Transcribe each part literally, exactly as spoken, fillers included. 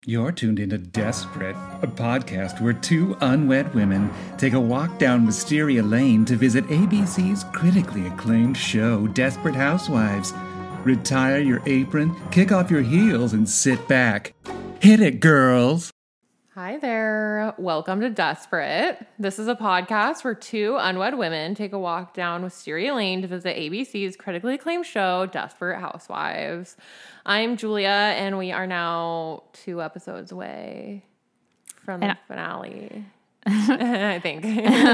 You're tuned into Desperate, a podcast where two unwed women take a walk down Wisteria Lane to visit A B C's critically acclaimed show, Desperate Housewives. Retire your apron, kick off your heels, and sit back. Hit it, girls! Hi there. Welcome to Desperate. This is a podcast where two unwed women take a walk down Wisteria Lane to visit A B C's critically acclaimed show, Desperate Housewives. I'm Julia, and we are now two episodes away from the and finale, I think.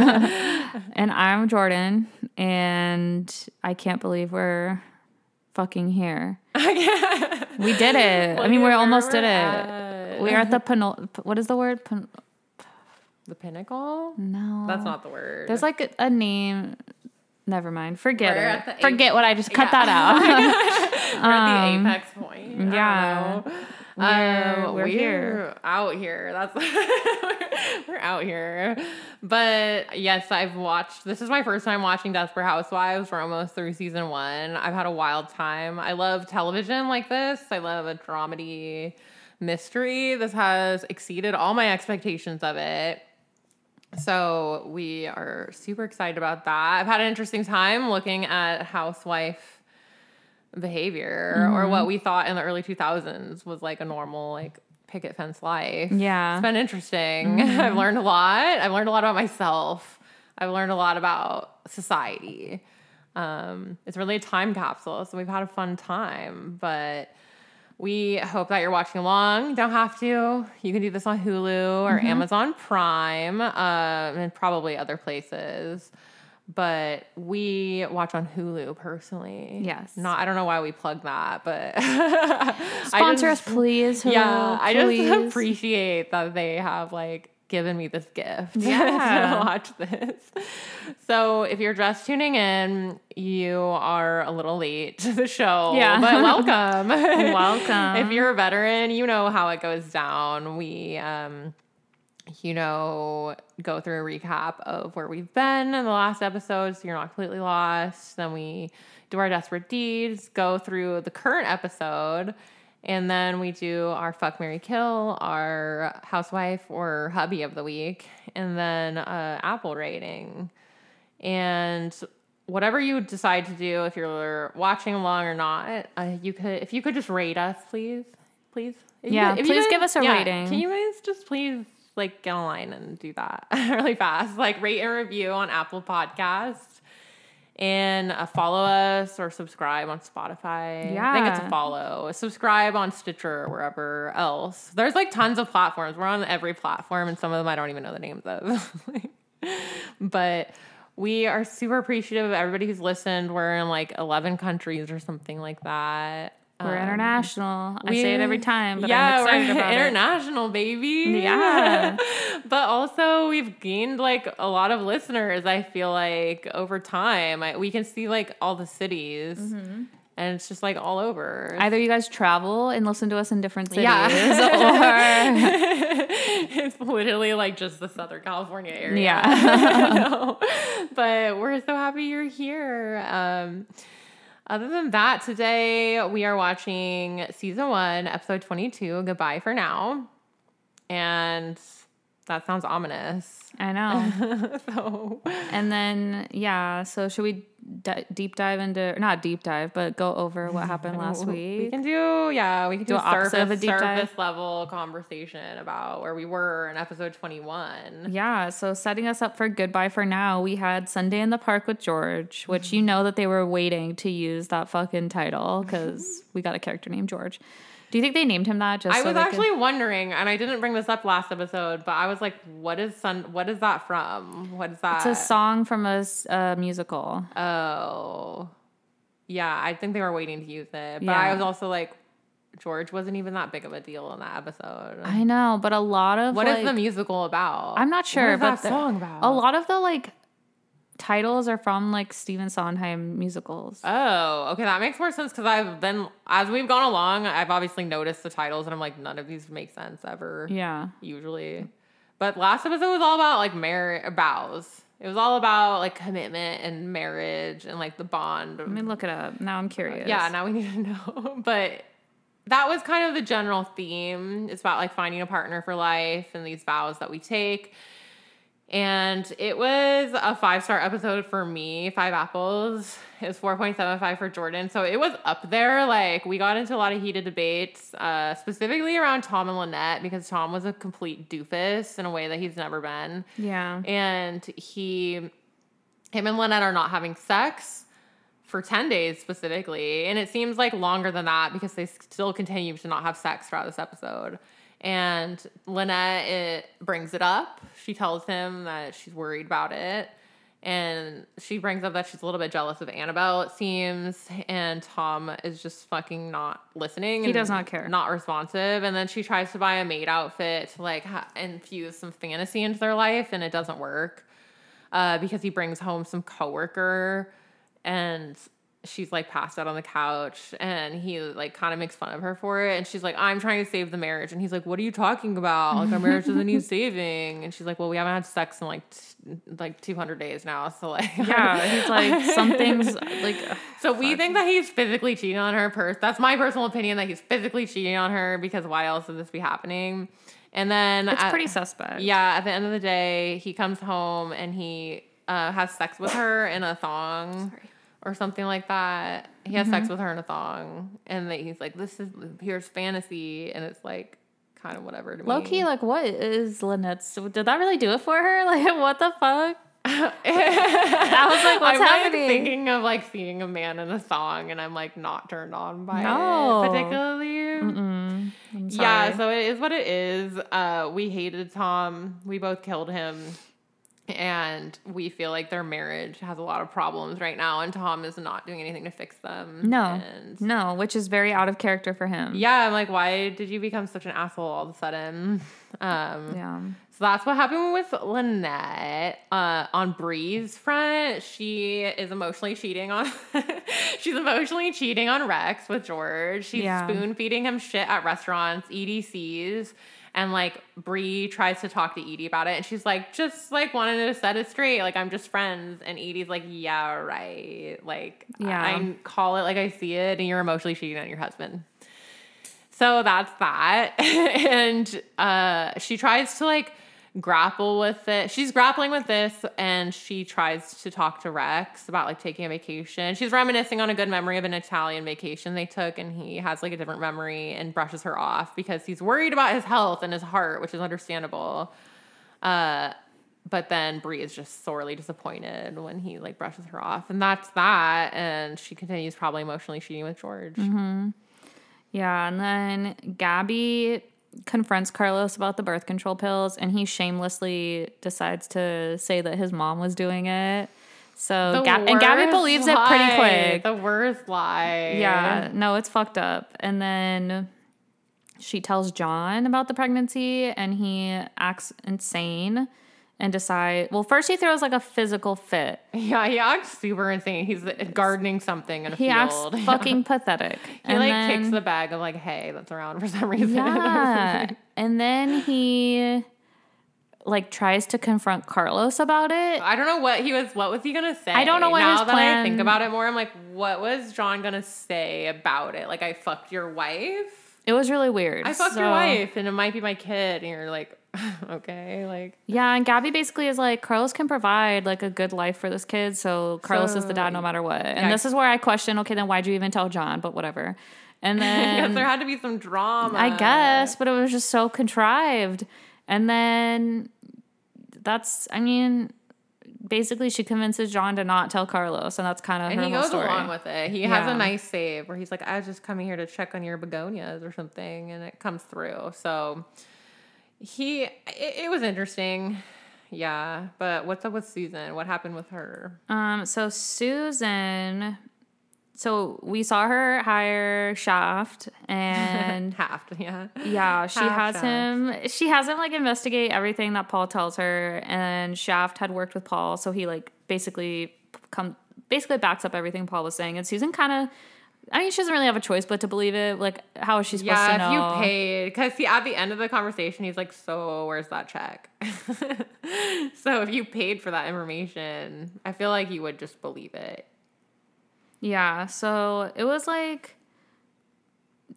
And I'm Jordan, and I can't believe we're fucking here. We did it. Well, I mean, we almost did it. At... We're at the penul... What is the word? Pen... The pinnacle? No. That's not the word. There's like a, a name... Never mind. Forget we're it. Forget a- what I just cut yeah. that out. We're um, at the apex point. Yeah. We're, um, we're, we're here. out here. That's we're out here. But yes, I've watched. This is my first time watching Desperate Housewives. We're almost through season one. I've had a wild time. I love television like this. I love a dramedy mystery. This has exceeded all my expectations of it. So we are super excited about that. I've had an interesting time looking at housewife behavior, mm-hmm. or what we thought in the early two thousands was like a normal like picket fence life. Yeah. It's been interesting. Mm-hmm. I've learned a lot. I've learned a lot about myself. I've learned a lot about society. Um, it's really a time capsule, so we've had a fun time, but we hope that you're watching along. You don't have to. You can do this on Hulu or mm-hmm. Amazon Prime, um, and probably other places. But we watch on Hulu personally. Yes. Not. I don't know why we plug that, but sponsor just, us, please. Hulu, yeah, I please. just appreciate that they have like given me this gift yeah. to watch this. So if you're just tuning in, you are a little late to the show, yeah. but welcome. Welcome. If you're a veteran, you know how it goes down. We, um, you know, go through a recap of where we've been in the last episode, so you're not completely lost. Then we do our desperate deeds, go through the current episode, and then we do our fuck, marry, kill, our housewife or hubby of the week, and then uh, Apple rating. And whatever you decide to do, if you're watching along or not, uh, you could, if you could just rate us, please, please. If yeah, you, if please you give us a yeah, rating. Can you guys just please like get online and do that really fast? Like rate and review on Apple Podcasts. And uh, follow us or subscribe on Spotify. Yeah. I think it's a follow. Subscribe on Stitcher or wherever else. There's like tons of platforms. We're on every platform, and some of them I don't even know the names of. But we are super appreciative of everybody who's listened. We're in like eleven countries or something like that. We're um, international. I we, say it every time, but yeah, I'm excited we're about international, it. baby. Yeah. But also we've gained like a lot of listeners, I feel like, over time. I, we can see like all the cities. Mm-hmm. And it's just like all over. Either you guys travel and listen to us in different cities, yeah. or it's literally like just the Southern California area. Yeah. But we're so happy you're here. Um, Other than that, today we are watching season one, episode twenty-two, Goodbye for Now. And that sounds ominous. I know. so, and then, yeah, so should we d- deep dive into, not deep dive, but go over what happened last week? We can do, yeah, we can do, do a surface, of a deep surface dive. level conversation about where we were in episode twenty-one. Yeah, so setting us up for Goodbye for Now, we had Sunday in the Park with George, which you know that they were waiting to use that fucking title because we got a character named George. Do you think they named him that? Just I so was they actually could... wondering, and I didn't bring this up last episode, but I was like, "What is Sun? What is that from? What is that?" It's a song from a uh, musical. Oh, yeah. I think they were waiting to use it, but yeah. I was also like, George wasn't even that big of a deal in that episode. I know, but a lot of what like, is the musical about? I'm not sure. What is but that the, song about? A lot of the like titles are from like Stephen Sondheim musicals. Oh, okay, that makes more sense because I've been as we've gone along, I've obviously noticed the titles and I'm like, none of these make sense ever. Yeah, usually. But last episode was all about like marriage vows. It was all about like commitment and marriage and like the bond. Let me look it up. Now I'm curious. Yeah, now we need to know. But that was kind of the general theme. It's about like finding a partner for life and these vows that we take. And it was a five-star episode for me, five apples. It was four point seven five for Jordan. So it was up there. Like, we got into a lot of heated debates, uh, specifically around Tom and Lynette, because Tom was a complete doofus in a way that he's never been. Yeah. And he, him and Lynette are not having sex for ten days specifically. And it seems like longer than that because they still continue to not have sex throughout this episode. And Lynette it brings it up. She tells him that she's worried about it. And she brings up that she's a little bit jealous of Annabelle, it seems. And Tom is just fucking not listening. He does not care. Not responsive. And then she tries to buy a maid outfit to like ha- infuse some fantasy into their life. And it doesn't work uh, because he brings home some coworker. And she's like passed out on the couch and he like kind of makes fun of her for it. And she's like, I'm trying to save the marriage. And he's like, what are you talking about? Like, our marriage doesn't need saving. And she's like, well, we haven't had sex in like, t- like two hundred days now. So like, yeah, he's like, something's like, ugh, so we think that he's physically cheating on her. Per- That's my personal opinion, that he's physically cheating on her, because why else would this be happening? And then it's at, pretty suspect. Yeah. At the end of the day, he comes home and he uh, has sex with her in a thong. Sorry. Or something like that. He has mm-hmm. sex with her in a thong. And that he's like, this is, here's fantasy. And it's like, kind of whatever to Low me. key, like, what is Lynette's? Did that really do it for her? Like, what the fuck? I was like, what's I'm happening? Like thinking of like seeing a man in a thong, and I'm like not turned on by no. it particularly. Mm-mm. I'm sorry. Yeah, so it is what it is. Uh, we hated Tom. We both killed him. And we feel like their marriage has a lot of problems right now, and Tom is not doing anything to fix them. No, and no, which is very out of character for him. Yeah, I'm like, why did you become such an asshole all of a sudden? Um, yeah. So that's what happened with Lynette. Uh, on Bree's front, she is emotionally cheating on. she's emotionally cheating on Rex with George. She's yeah. spoon feeding him shit at restaurants, E D Cs. And, like, Bree tries to talk to Edie about it. And she's like, just, like, wanted to set it straight. Like, I'm just friends. And Edie's like, yeah, right. Like, yeah. I, I call it like I see it. And you're emotionally cheating on your husband. So that's that. and uh, she tries to, like, grapple with it. She's grappling with this. And she tries to talk to Rex about, like, taking a vacation. She's reminiscing on a good memory of an Italian vacation they took. And he has, like, a different memory and brushes her off because he's worried about his health and his heart, which is understandable. Uh, but then Bree is just sorely disappointed when he, like, brushes her off. And that's that. And she continues probably emotionally cheating with George. Mm-hmm. Yeah, and then Gabby confronts Carlos about the birth control pills, and he shamelessly decides to say that his mom was doing it. So Gab- and Gabby believes lie. it pretty quick. The worst lie. Yeah, no, it's fucked up. And then she tells John about the pregnancy, and he acts insane and decide. Well, first he throws like a physical fit. Yeah, he acts super insane. He's gardening something in a he field. He acts fucking pathetic. He and like then, kicks the bag of like hay that's around for some reason. Yeah, and then he like tries to confront Carlos about it. I don't know what he was. What was he gonna say? I don't know what now his that plan. I think about it more, I'm like, what was John gonna say about it? Like, I fucked your wife. It was really weird. I fucked so, your wife, and it might be my kid, and you're like, okay, like yeah. And Gabby basically is like, Carlos can provide like a good life for this kid, so Carlos so, is the dad no matter what. And yeah, this is where I question, okay, then why'd you even tell John? But whatever. And then because there had to be some drama, I guess, but it was just so contrived. And then that's, I mean, basically she convinces John to not tell Carlos, and that's kind of and her he whole goes story. along with it. He yeah. has a nice save where he's like, I was just coming here to check on your begonias or something, and it comes through. So he, it, it was interesting. Yeah. But what's up with Susan? What happened with her? Um, so Susan, so we saw her hire Shaft, and Haft, yeah. Yeah, she Half has Shaft. him, she has him like investigate everything that Paul tells her, and Shaft had worked with Paul, so he like basically come, basically backs up everything Paul was saying, and Susan kind of, I mean, she doesn't really have a choice but to believe it. Like, how is she supposed yeah, to know? Yeah, if you paid, because he, at the end of the conversation, he's like, so where's that check? So if you paid for that information, I feel like you would just believe it. Yeah, so it was like,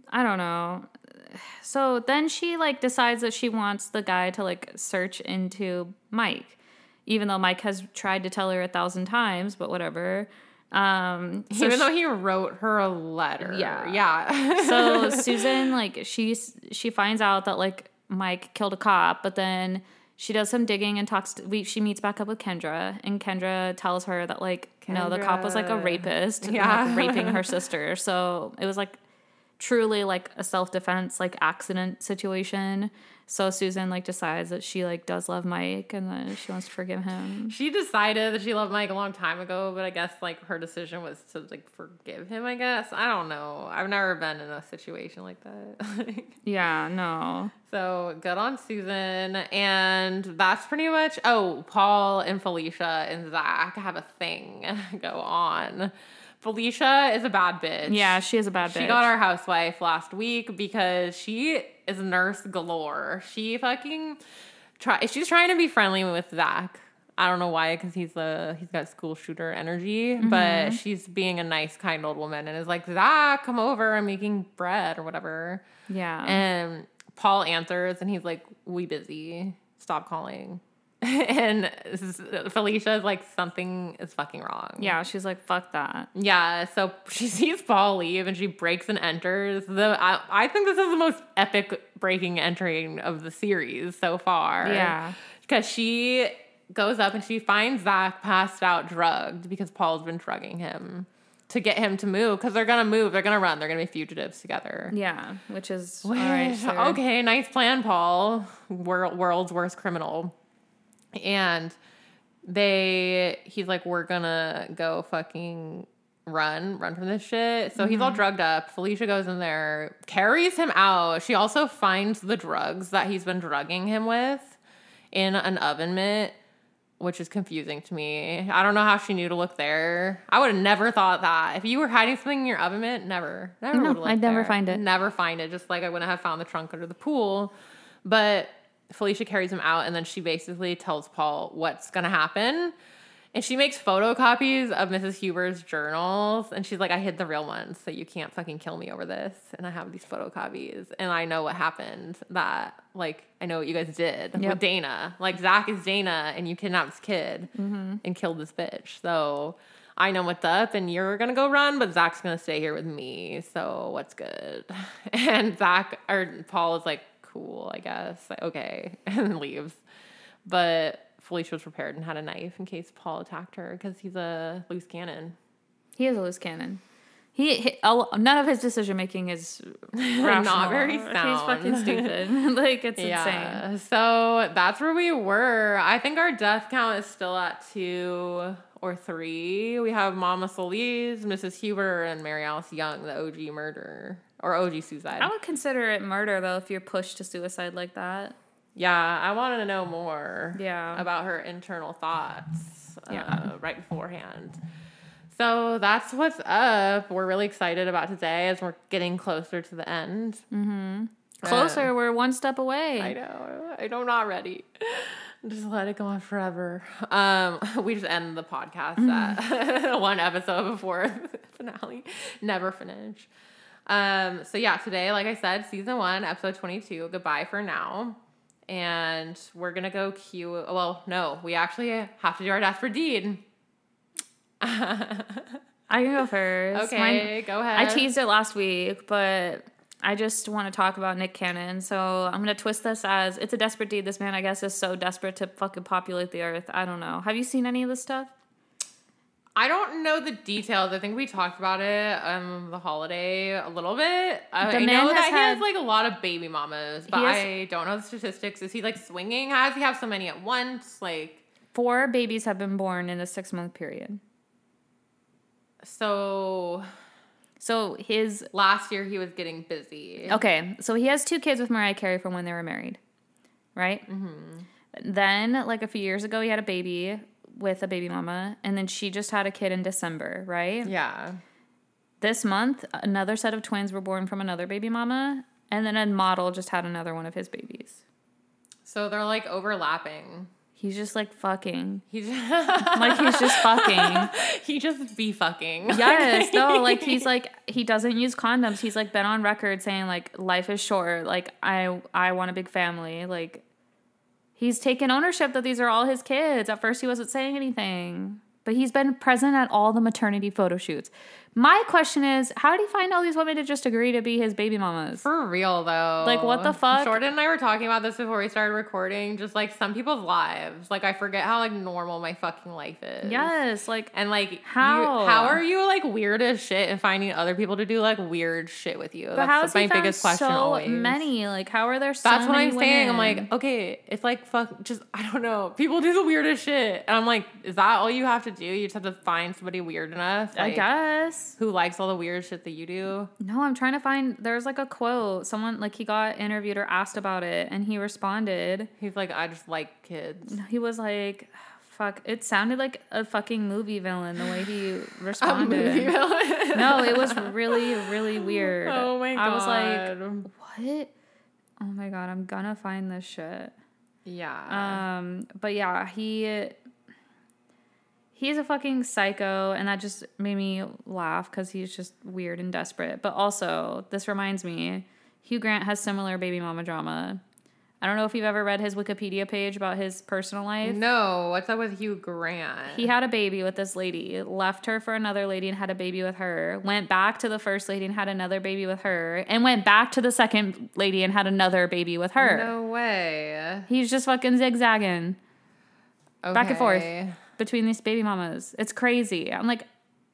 I don't know. So then she like decides that she wants the guy to like search into Mike, even though Mike has tried to tell her a thousand times, but whatever. Um, so even she, though he wrote her a letter. Yeah. Yeah. So Susan, like, she's, she finds out that, like, Mike killed a cop, but then she does some digging and talks to, we, she meets back up with Kendra, and Kendra tells her that, like, Kendra. no, the cop was, like, a rapist, yeah. and, like, raping her sister. So it was, like, truly, like, a self-defense, like, accident situation. So Susan, like, decides that she, like, does love Mike and that she wants to forgive him. She decided that she loved Mike a long time ago, but I guess, like, her decision was to, like, forgive him, I guess. I don't know. I've never been in a situation like that. Yeah, no. So, good on Susan. And that's pretty much... Oh, Paul and Felicia and Zach have a thing go on. Felicia is a bad bitch. Yeah, she is a bad bitch. She got our housewife last week because she is nurse galore. She fucking try. She's trying to be friendly with Zach. I don't know why, because he's a he's got school shooter energy. Mm-hmm. But she's being a nice, kind old woman and is like, Zach, come over. I'm making bread or whatever. Yeah. And Paul answers and he's like, we busy. Stop calling. And Felicia is like, something is fucking wrong. Yeah, she's like, fuck that. Yeah, so she sees Paul leave and she breaks and enters. The I, I think this is the most epic breaking and entering of the series so far. Yeah. Because she goes up and she finds Zach passed out drugged because Paul's been drugging him to get him to move, because they're going to move. They're going to run. They're going to be fugitives together. Yeah, which is, which, all right, sure. Okay, nice plan, Paul. World, world's worst criminal. And they, he's like, we're gonna go fucking run, run from this shit. So mm-hmm. he's all drugged up. Felicia goes in there, carries him out. She also finds the drugs that he's been drugging him with in an oven mitt, which is confusing to me. I don't know how she knew to look there. I would have never thought that. If you were hiding something in your oven mitt, never. Never no, would have looked I'd never there. find it. Never find it, just like I wouldn't have found the trunk under the pool. But Felicia carries him out, and then she basically tells Paul what's going to happen. And she makes photocopies of Missus Huber's journals. And she's like, I hid the real ones, so you can't fucking kill me over this. And I have these photocopies. And I know what happened. That, like, I know what you guys did yep. with Dana. Like, Zach is Dana, and you kidnapped this kid mm-hmm. and killed this bitch. So I know what's up, and you're going to go run, but Zach's going to stay here with me. So what's good? And Zach, or Paul is like, cool, I guess. Like, okay. And leaves. But Felicia was prepared and had a knife in case Paul attacked her, because he's a loose cannon. He is a loose cannon. He, he none of his decision making is rational. Not very sound. He's fucking stupid. Like, it's yeah. insane. So that's where we were. I think our death count is still at two or three. We have Mama Solis, Missus Huber, and Mary Alice Young, the O G murder. Or O G suicide. I would consider it murder, though, if you're pushed to suicide like that. Yeah, I wanted to know more yeah. about her internal thoughts yeah. uh, right beforehand. So that's what's up. We're really excited about today as we're getting closer to the end. Mm-hmm. Closer, uh, we're one step away. I know. I know, not ready. Just let it go on forever. Um, we just end the podcast mm. at one episode before the finale. Never finish. Um, so yeah, today, like I said, season one, episode twenty-two, goodbye for now. And we're going to go cue, well, no, we actually have to do our Desperate Deed. I can go first. Okay, Mine, go ahead. I teased it last week, but I just want to talk about Nick Cannon. So I'm going to twist this as, it's a desperate deed. This man, I guess, is so desperate to fucking populate the earth. I don't know. Have you seen any of this stuff? I don't know the details. I think we talked about it on the holiday a little bit. Uh, I know that he has like a lot of baby mamas, but has, I don't know the statistics. Is he like swinging? How does he have so many at once? Like four babies have been born in a six month period. So, so his last year he was getting busy. Okay, so he has two kids with Mariah Carey from when they were married, right? Mm-hmm. Then, like a few years ago, he had a baby with a baby mama, and then she just had a kid in December, right? Yeah. This month, another set of twins were born from another baby mama, and then a model just had another one of his babies. So they're like overlapping. He's just like fucking. He's like he's just fucking. He just be fucking. Yes, no, like he's like he doesn't use condoms. He's like been on record saying like life is short. Like I I want a big family. Like he's taken ownership that these are all his kids. At first he wasn't saying anything, but he's been present at all the maternity photo shoots. My question is, how did he find all these women to just agree to be his baby mamas? For real, though. Like, what the fuck? Jordan and I were talking about this before we started recording. Just, like, some people's lives. Like, I forget how, like, normal my fucking life is. Yes, like... And, like, how? You, how are you, like, weird as shit and finding other people to do, like, weird shit with you? But That's how is my he found biggest question so always. many? Like, how are there so That's many what I'm saying. I'm women? like, okay, it's like, fuck, just, I don't know. People do the weirdest shit. And I'm like, is that all you have to do? You just have to find somebody weird enough? Like, I guess. Who likes all the weird shit that you do? No, I'm trying to find, there's like a quote. Someone, like, he got interviewed or asked about it, and he responded. He's like, I just like kids. He was like, fuck, it sounded like a fucking movie villain the way he responded. A movie villain? No, it was really, really weird. Oh my God. I was like, what? Oh my God, I'm gonna find this shit. Yeah. Um, but yeah, he... He's a fucking psycho, and that just made me laugh because he's just weird and desperate. But also, this reminds me, Hugh Grant has similar baby mama drama. I don't know if you've ever read his Wikipedia page about his personal life. No, what's up with Hugh Grant? He had a baby with this lady, left her for another lady and had a baby with her, went back to the first lady and had another baby with her, and went back to the second lady and had another baby with her. No way. He's just fucking zigzagging. Okay. Back and forth between these baby mamas. It's crazy. I'm like,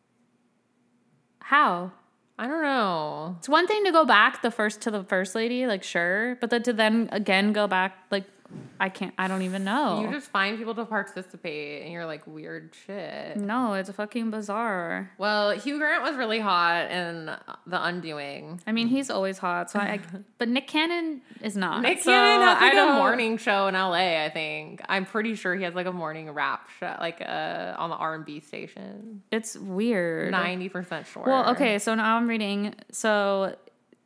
how? I don't know. It's one thing to go back the first to the first lady, like, sure, but then to then again go back, like, I can't, I don't even know. You just find people to participate and you're like, weird shit. No, it's fucking bizarre. Well, Hugh Grant was really hot in The Undoing. I mean, he's always hot, so I, I but Nick Cannon is not. Nick so Cannon has like I a don't, morning show in L A, I think. I'm pretty sure he has like a morning rap show, like uh, on the R and B station. It's weird. ninety percent sure. Well, okay, so now I'm reading, so...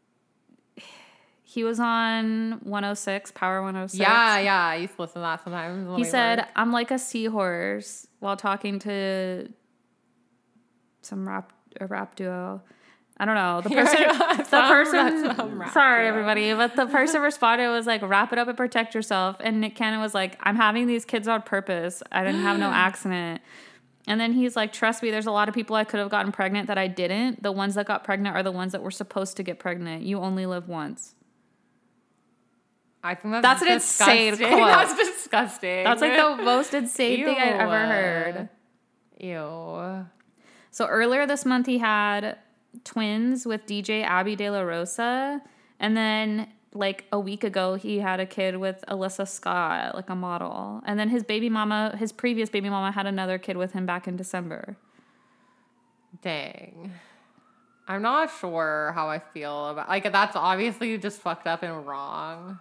He was on one oh six, Power one oh six. Yeah, yeah. I used to listen to that sometimes. He said, work. I'm like a seahorse, while talking to some rap a rap duo. I don't know. The person, the some, person, sorry, duo. everybody, but the person responded was like, wrap it up and protect yourself. And Nick Cannon was like, I'm having these kids on purpose. I didn't have no accident. And then he's like, trust me, there's a lot of people I could have gotten pregnant that I didn't. The ones that got pregnant are the ones that were supposed to get pregnant. You only live once. I think that's, that's an disgusting. insane quote. That's disgusting. That's like the most insane Ew. thing I've ever heard. Ew. So earlier this month, he had twins with D J Abby De La Rosa. And then like a week ago, he had a kid with Alyssa Scott, like a model. And then his baby mama, his previous baby mama had another kid with him back in December. Dang. I'm not sure how I feel about, like, that's obviously just fucked up and wrong.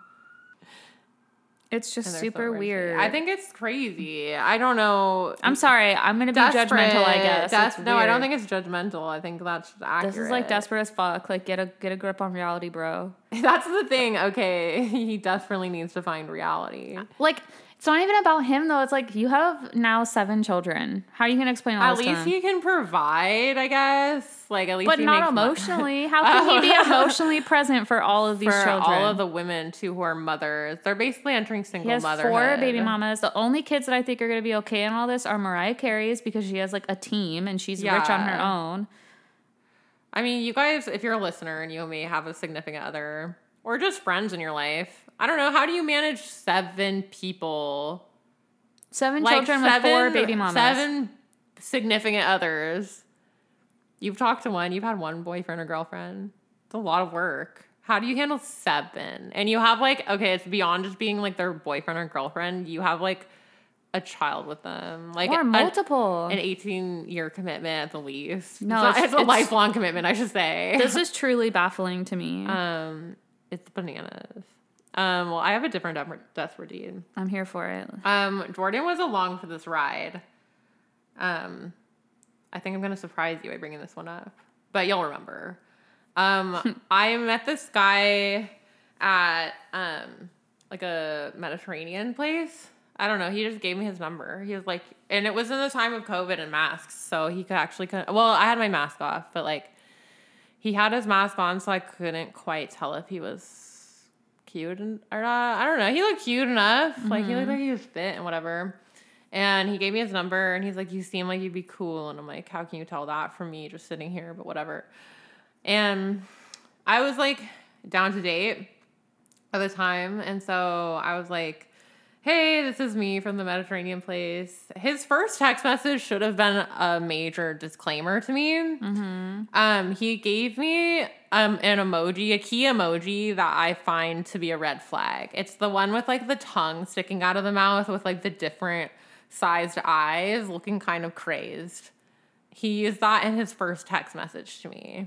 It's just super so weird. I think it's crazy. I don't know. I'm sorry. I'm going to be desperate, judgmental, I guess. Des- no, I don't think it's judgmental. I think that's accurate. This is like desperate as fuck. Like, get a get a grip on reality, bro. That's the thing. Okay. He desperately needs to find reality. Like, it's not even about him, though. It's like, you have now seven children. How are you going to explain all at this to him? At least he can provide, I guess. Like, at least But he not makes emotionally. How can he be emotionally present for all of these for children? all of the women, too, who are mothers. They're basically entering single he has motherhood. four baby mamas. The only kids that I think are going to be okay in all this are Mariah Carey's, because she has, like, a team, and she's yeah. rich on her own. I mean, you guys, if you're a listener and you may have a significant other or just friends in your life, I don't know, how do you manage seven people? Seven like children seven, with four baby mamas. Seven significant others. You've talked to one. You've had one boyfriend or girlfriend. It's a lot of work. How do you handle seven? And you have like, okay, it's beyond just being like their boyfriend or girlfriend. You have like a child with them. Like or multiple. A, an eighteen-year commitment at the least. No, it's, not, it's, it's a it's, lifelong commitment, I should say. This is truly baffling to me. Um, It's bananas. Um, well, I have a different de- desperate deed. I'm here for it. Um, Jordan was along for this ride. Um, I think I'm going to surprise you by bringing this one up, but you'll remember. Um, I met this guy at, um, like a Mediterranean place. I don't know. He just gave me his number. He was like, and it was in the time of COVID and masks, so he could actually, well, I had my mask off, but like, he had his mask on, so I couldn't quite tell if he was cute or not. I don't know. He looked cute enough. Mm-hmm. Like, he looked like he was fit and whatever. And he gave me his number, and he's like, you seem like you'd be cool. And I'm like, how can you tell that from me just sitting here? But whatever. And I was like down to date at the time. And so I was like, hey, this is me from the Mediterranean place. His first text message should have been a major disclaimer to me. Mm-hmm. Um, he gave me um, an emoji, a key emoji that I find to be a red flag. It's the one with like the tongue sticking out of the mouth with like the different sized eyes looking kind of crazed. He used that in his first text message to me.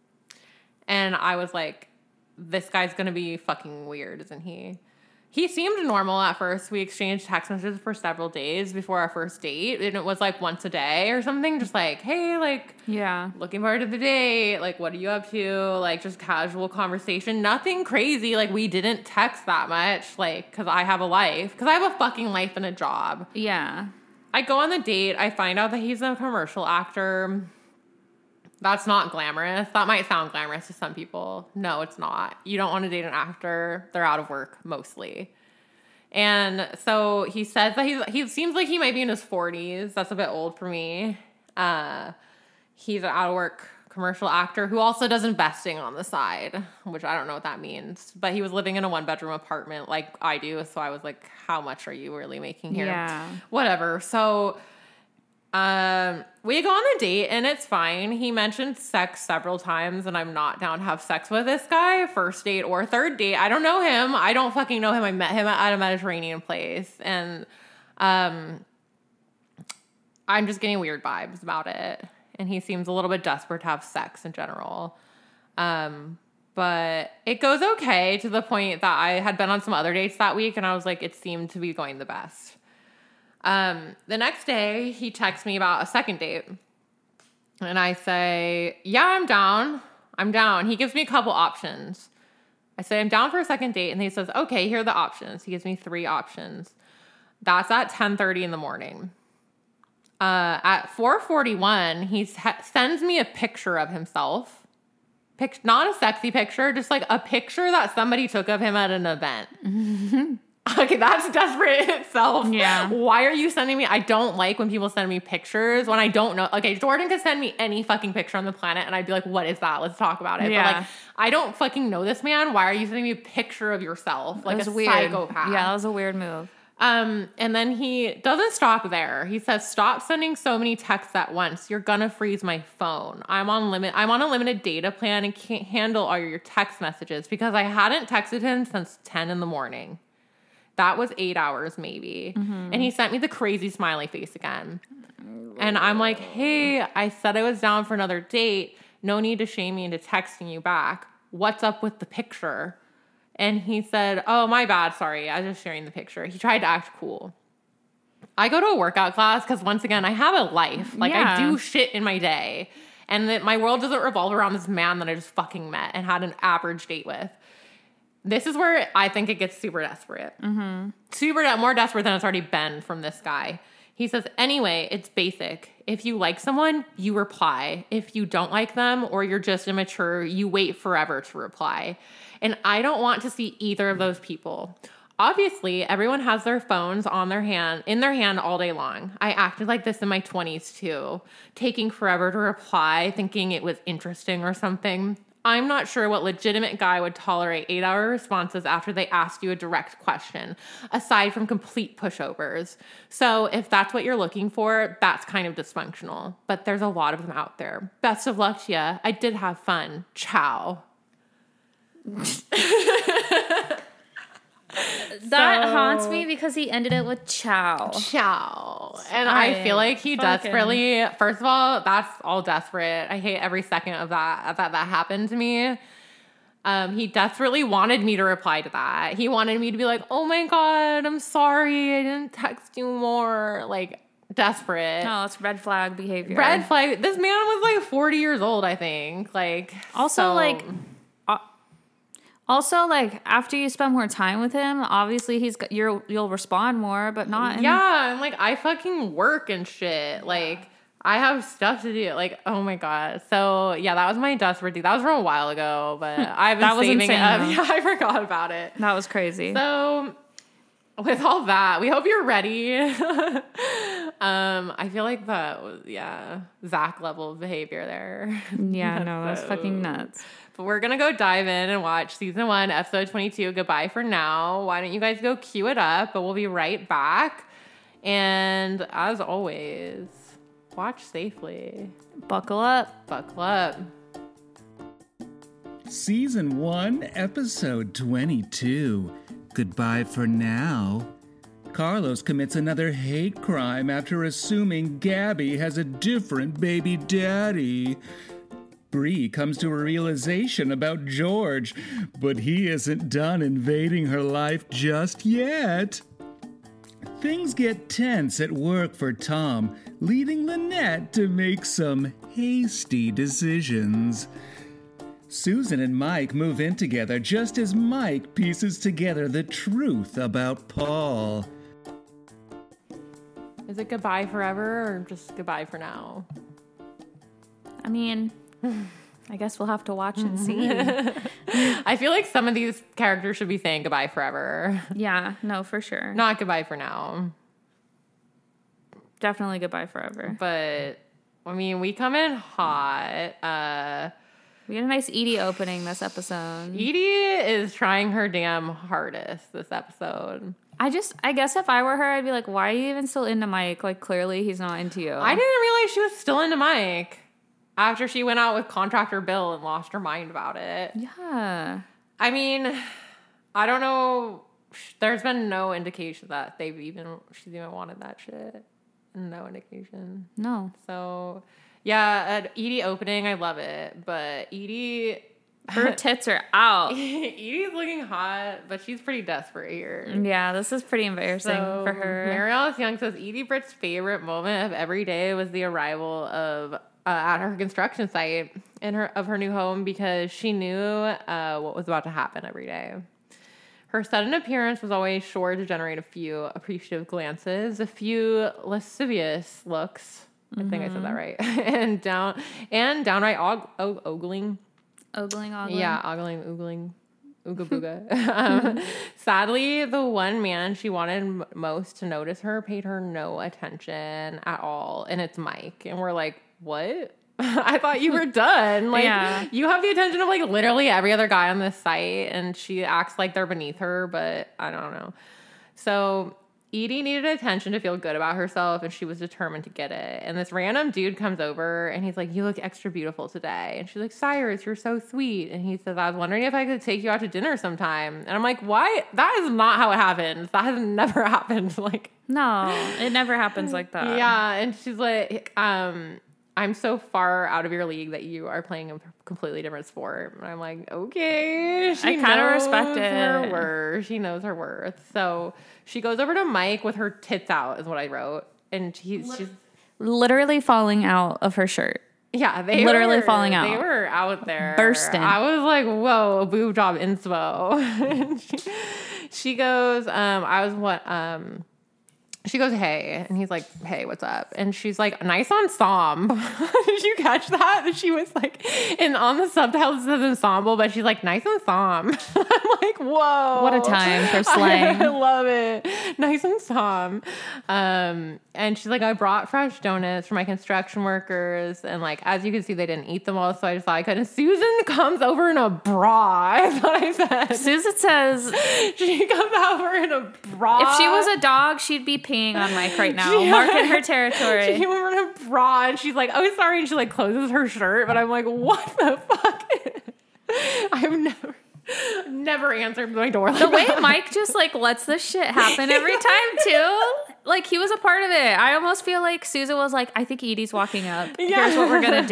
And I was like, this guy's going to be fucking weird, isn't he? He seemed normal at first. We exchanged text messages for several days before our first date. And it was like once a day or something. Just like, hey, like, yeah, looking forward to the date. Like, what are you up to? Like, just casual conversation. Nothing crazy. Like, we didn't text that much. Like, because I have a life. Because I have a fucking life and a job. Yeah. I go on the date. I find out that he's a commercial actor. That's not glamorous. That might sound glamorous to some people. No, it's not. You don't want to date an actor. They're out of work mostly. And so he says that he's, he seems like he might be in his forties. That's a bit old for me. Uh, he's an out of work commercial actor who also does investing on the side, which I don't know what that means. But he was living in a one bedroom apartment like I do. So I was like, how much are you really making here? Yeah. Whatever. So Um, we go on a date and it's fine. He mentioned sex several times and I'm not down to have sex with this guy, first date or third date. I don't know him. I don't fucking know him. I met him at a Mediterranean place and, um, I'm just getting weird vibes about it. And he seems a little bit desperate to have sex in general. Um, but it goes okay to the point that I had been on some other dates that week and I was like, it seemed to be going the best. Um, the next day, he texts me about a second date. And I say, yeah, I'm down. I'm down. He gives me a couple options. I say, I'm down for a second date. And he says, okay, here are the options. He gives me three options. That's at ten thirty in the morning. Uh, at four forty-one, he sends me a picture of himself. Pic- not a sexy picture, just like a picture that somebody took of him at an event. Okay, that's desperate in itself. Yeah. Why are you sending me? I don't like when people send me pictures when I don't know. Okay, Jordan could send me any fucking picture on the planet and I'd be like, what is that? Let's talk about it. Yeah. But like, I don't fucking know this man. Why are you sending me a picture of yourself? Like a weird. psychopath. Yeah, that was a weird move. Um, and then he doesn't stop there. He says, stop sending so many texts at once. You're gonna freeze my phone. I'm on limit. I'm on a limited data plan and can't handle all your text messages because I hadn't texted him since ten in the morning. That was eight hours maybe. Mm-hmm. And he sent me the crazy smiley face again. And I'm like, hey, I said I was down for another date. No need to shame me into texting you back. What's up with the picture? And he said, oh, my bad. Sorry. I was just sharing the picture. He tried to act cool. I go to a workout class because once again, I have a life. Like yeah. I do shit in my day. And that my world doesn't revolve around this man that I just fucking met and had an average date with. This is where I think it gets super desperate. Mm-hmm. Super, de- more desperate than it's already been from this guy. He says, anyway, it's basic. If you like someone, you reply. If you don't like them or you're just immature, you wait forever to reply. And I don't want to see either of those people. Obviously, everyone has their phones on their hand, in their hand all day long. I acted like this in my twenties too, taking forever to reply, thinking it was interesting or something. I'm not sure what legitimate guy would tolerate eight-hour responses after they asked you a direct question, aside from complete pushovers. So if that's what you're looking for, that's kind of dysfunctional. But there's a lot of them out there. Best of luck to you. I did have fun. Ciao. That so, haunts me because he ended it with ciao. Ciao. And I, I feel like he fucking. desperately, first of all, that's all desperate. I hate every second of that, that that happened to me. Um, he desperately wanted me to reply to that. He wanted me to be like, oh my God, I'm sorry. I didn't text you more. Like, desperate. No, it's red flag behavior. Red flag. This man was like forty years old, I think. Like, also, so. like, Also, like, after you spend more time with him, obviously he's you're you'll respond more, but not in- Yeah, and like I fucking work and shit. Like I have stuff to do. Like, oh my god. So yeah, that was my desperate. That was from a while ago, but I've been that was saving insane, it up. though. Yeah, I forgot about it. That was crazy. So with all that, we hope you're ready. um, I feel like that was yeah, Zach level of behavior there. Yeah, no, that's so, fucking nuts. But we're gonna go dive in and watch season one, episode twenty-two. Goodbye for now. Why don't you guys go cue it up? But we'll be right back. And as always, watch safely. Buckle up. Buckle up. Season one, episode twenty-two. Goodbye for now. Carlos commits another hate crime after assuming Gabby has a different baby daddy. Bree comes to a realization about George, but he isn't done invading her life just yet. Things get tense at work for Tom, leading Lynette to make some hasty decisions. Susan and Mike move in together just as Mike pieces together the truth about Paul. Is it goodbye forever or just goodbye for now? I mean, I guess we'll have to watch and see. I feel like some of these characters should be saying goodbye forever. Yeah, no, for sure. Not goodbye for now. Definitely goodbye forever. But, I mean, we come in hot. Uh, we had a nice Edie opening this episode. Edie is trying her damn hardest this episode. I just, I guess if I were her, I'd be like, why are you even still into Mike? Like, clearly he's not into you. I didn't realize she was still into Mike after she went out with contractor Bill and lost her mind about it. Yeah. I mean, I don't know. There's been no indication that they've even, she's even wanted that shit. No indication. No. So, yeah, at Edie opening, I love it. But Edie... Her tits are out. Edie's looking hot, but she's pretty desperate here. Yeah, this is pretty embarrassing so, for her. Mary Alice Young says Edie Britt's favorite moment of every day was the arrival of uh, at her construction site in her of her new home because she knew uh, what was about to happen every day. Her sudden appearance was always sure to generate a few appreciative glances, a few lascivious looks. I think mm-hmm. I said that right. and down and downright og- og- ogling. Ogling, ogling. Yeah, ogling, oogling, ooga booga. um, sadly, the one man she wanted m- most to notice her paid her no attention at all, and it's Mike. And we're like, what? I thought you were done. Like, yeah. You have the attention of, like, literally every other guy on this site, and she acts like they're beneath her, but I don't know. So Edie needed attention to feel good about herself, and she was determined to get it. And this random dude comes over, and he's like, you look extra beautiful today. And she's like, Cyrus, you're so sweet. And he says, I was wondering if I could take you out to dinner sometime. And I'm like, why? That is not how it happens. That has never happened. Like, no, it never happens like that. Yeah, and she's like, um... I'm so far out of your league that you are playing a completely different sport. And I'm like, okay. She I kind of respect it. Her worth. She knows her worth. So she goes over to Mike with her tits out, is what I wrote. And he's she's literally falling out of her shirt. Yeah, they literally were, falling out. They were out there. Bursting. I was like, whoa, boob job inspo. she, she goes, um, I was what, um, she goes, hey. And he's like, hey, what's up? And she's like, nice ensemble. Did you catch that? And she was like, and on the subtitles it says ensemble, but she's like, nice ensemble. I'm like, whoa. What a time for slang. I love it. Nice ensemble. Um, and she's like, I brought fresh donuts for my construction workers. And like, as you can see, they didn't eat them all. So I just thought I could. And Susan comes over in a bra. That's what I said. Susan says she comes over in a bra. If she was a dog, she'd be peeing on Mike right now, yeah. Marking her territory. She came over in a bra and she's like, oh, sorry. And she like closes her shirt. But I'm like, what the fuck? I've never... Never answered my door like the way that. Mike just like lets this shit happen every time too. Like he was a part of it. I almost feel like Susan was like, I think Edie's walking up. Yeah. Here's what we're gonna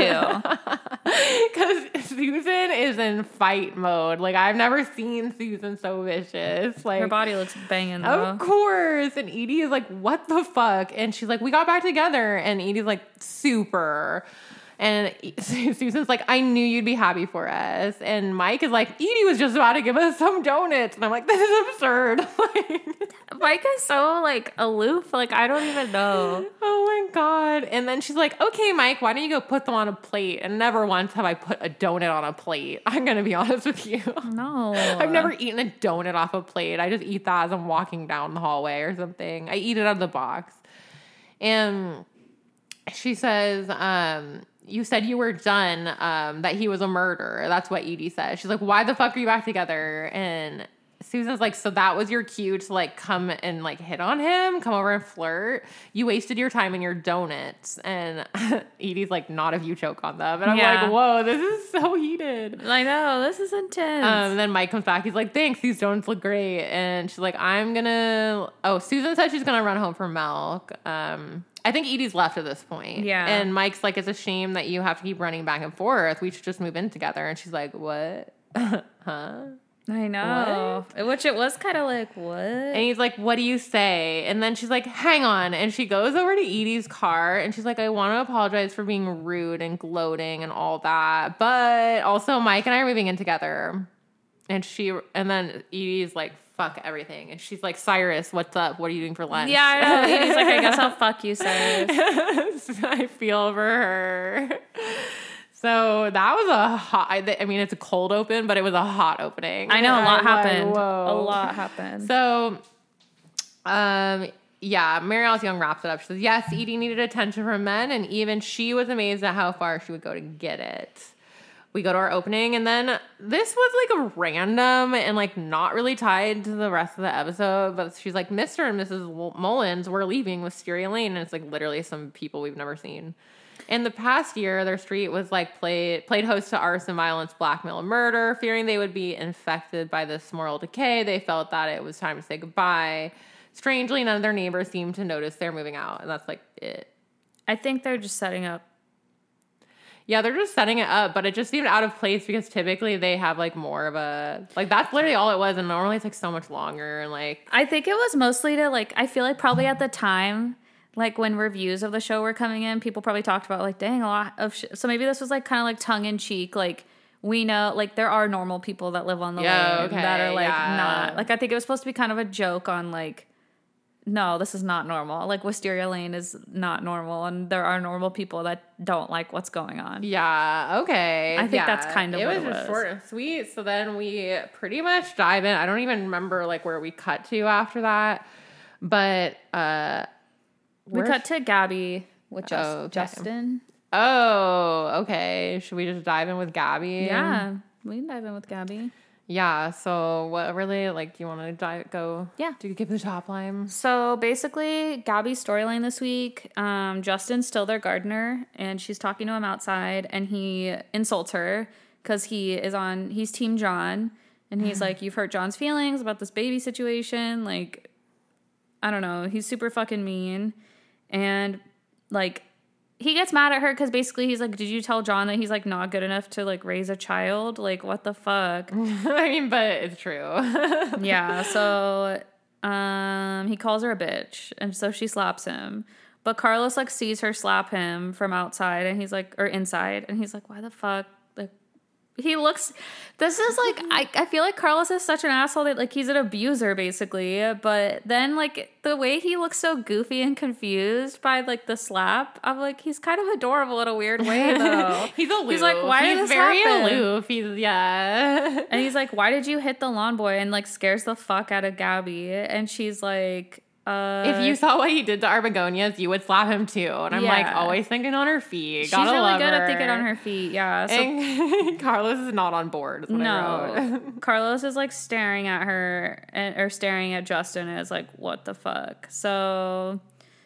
do. Because Susan is in fight mode. Like I've never seen Susan so vicious. Like her body looks banging though. Of course. And Edie is like, what the fuck? And she's like, we got back together. And Edie's like, super. And Susan's like, I knew you'd be happy for us. And Mike is like, Edie was just about to give us some donuts. And I'm like, this is absurd. Like, Mike is so, like, aloof. Like, I don't even know. Oh, my God. And then she's like, okay, Mike, why don't you go put them on a plate? And never once have I put a donut on a plate. I'm going to be honest with you. No. I've never eaten a donut off a plate. I just eat that as I'm walking down the hallway or something. I eat it out of the box. And she says, um... you said you were done, um, that he was a murderer. That's what Edie says. She's like, why the fuck are you back together? And Susan's like, so that was your cue to, like, come and, like, hit on him? Come over and flirt? You wasted your time in your donuts. And Edie's like, not if you choke on them. And I'm yeah. like, whoa, this is so heated. I know. This is intense. Um, and then Mike comes back. He's like, thanks. These donuts look great. And she's like, I'm going to... Oh, Susan said she's going to run home for milk. Um... I think Edie's left at this point. Yeah. And Mike's like, it's a shame that you have to keep running back and forth. We should just move in together. And she's like, what? Huh? I know. What? Which it was kind of like, what? And he's like, what do you say? And then she's like, hang on. And she goes over to Edie's car and she's like, I want to apologize for being rude and gloating and all that. But also Mike and I are moving in together. And she, and then Edie's like, fuck everything. And she's like, Cyrus, what's up? What are you doing for lunch? Yeah, I know. Edie's like, I guess I'll fuck you, Cyrus. I feel for her. So that was a hot, I mean, it's a cold open, but it was a hot opening. I know, a lot I'm happened. Like, whoa. A lot happened. So, um, yeah, Mary Alice Young wraps it up. She says, yes, Edie needed attention from men, and even she was amazed at how far she would go to get it. We go to our opening, and then this was like a random and like not really tied to the rest of the episode, but she's like, Mister and Missus Mullins were leaving Wisteria Lane, and it's like literally some people we've never seen. In the past year, their street was like played played host to arson, violence, blackmail, and murder. Fearing they would be infected by this moral decay, they felt that it was time to say goodbye. Strangely, none of their neighbors seemed to notice they're moving out, and that's like it. I think they're just setting up. Yeah, they're just setting it up, but it just seemed out of place because typically they have like more of a, like that's literally all it was, and normally it's like so much longer, and like. I think it was mostly to like, I feel like probably at the time, like when reviews of the show were coming in, people probably talked about like, dang, a lot of shit. So maybe this was like kind of like tongue in cheek, like we know, like there are normal people that live on the yeah, lane okay, that are like yeah. not, like I think it was supposed to be kind of a joke on like, no, this is not normal. Like Wisteria Lane is not normal, and there are normal people that don't like what's going on. Yeah, okay. I think yeah. that's kind of it what was it was. Just short and sweet. So then we pretty much dive in. I don't even remember like where we cut to after that, but uh, we cut to Gabby with Just, oh, okay. Justin. Oh, okay. Should we just dive in with Gabby? Yeah, we can dive in with Gabby. Yeah, so what really, like, do you want to dive, go? Yeah. Do you give the top line? So basically, Gabby's storyline this week, um, Justin's still their gardener, and she's talking to him outside, and he insults her because he is on, he's Team John, and he's like, you've hurt John's feelings about this baby situation, like, I don't know, he's super fucking mean, and, like, he gets mad at her because basically he's like, did you tell John that he's like not good enough to like raise a child? Like, what the fuck? I mean, but it's true. Yeah. So um, he calls her a bitch, and so she slaps him. But Carlos like sees her slap him from outside, and he's like, or inside, and he's like, why the fuck? Like, he looks, this is like, I, I feel like Carlos is such an asshole that like he's an abuser basically, but then like the way he looks so goofy and confused by like the slap, I'm like, he's kind of adorable in a weird way though. He's aloof. He's like, why he's did this very happen? aloof. He's, yeah. And he's like, why did you hit the lawn boy? And like scares the fuck out of Gabby. And she's like, Uh, if you saw what he did to our begonias, you would slap him too. And I'm yeah. like, always thinking on her feet. She's Gotta really love good her. at thinking on her feet. Yeah. So and Carlos is not on board. Is what I wrote. no, Carlos is like staring at her and or staring at Justin and is like, what the fuck? So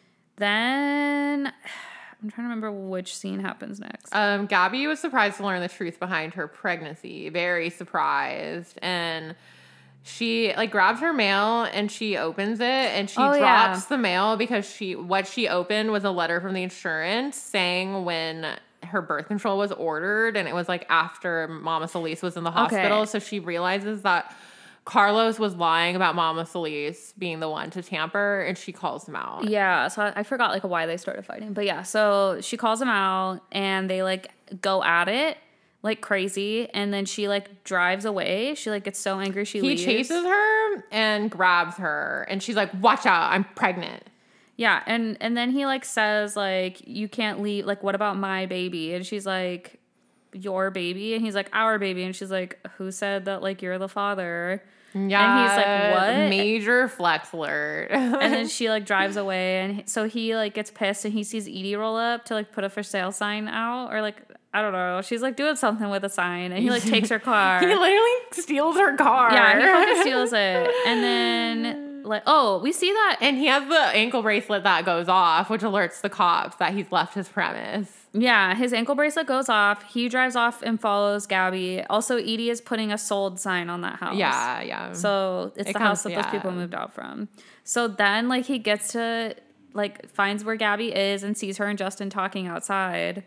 then I'm trying to remember which scene happens next. Um, Gabby was surprised to learn the truth behind her pregnancy. Very surprised. And she like grabs her mail and she opens it and she oh, drops yeah. the mail because she what she opened was a letter from the insurance saying when her birth control was ordered, and it was like after Mama Solis was in the hospital. Okay. So she realizes that Carlos was lying about Mama Solis being the one to tamper, and she calls him out. Yeah, so I, I forgot like why they started fighting. But yeah, so she calls him out, and they like go at it like crazy, and then she like drives away. She like gets so angry she he leaves. He chases her and grabs her, and she's like, watch out, I'm pregnant. Yeah, and, and then he like says like, you can't leave, like what about my baby? And she's like, your baby? And he's like, our baby. And she's like, who said that like you're the father? Yeah, and he's like, what? Major flex alert. And then she like drives away, and he, so he like gets pissed, and he sees Edie roll up to like put a for sale sign out, or like I don't know, she's like doing something with a sign, and he like takes her car. He literally steals her car. Yeah, he fucking steals it, and then like oh, we see that, and he has the ankle bracelet that goes off, which alerts the cops that he's left his premise. Yeah, his ankle bracelet goes off. He drives off and follows Gabby. Also, Edie is putting a sold sign on that house. Yeah, yeah. So it's it the comes, house that yeah. those people moved out from. So then, like, he gets to, like, finds where Gabby is and sees her and Justin talking outside.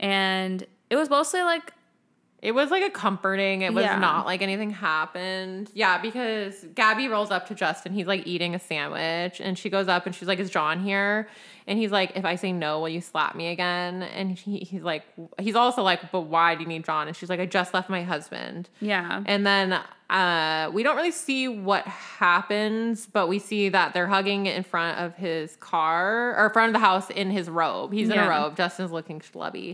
And it was mostly, like... It was, like, a comforting. It was yeah. not like anything happened. Yeah, because Gabby rolls up to Justin. He's, like, eating a sandwich. And she goes up and she's like, is John here? And he's like, if I say no, will you slap me again? And he, he's like, he's also like, but why do you need John? And she's like, I just left my husband. Yeah. And then uh, we don't really see what happens, but we see that they're hugging in front of his car, or in front of the house in his robe. He's in yeah. a robe. Justin's looking schlubby.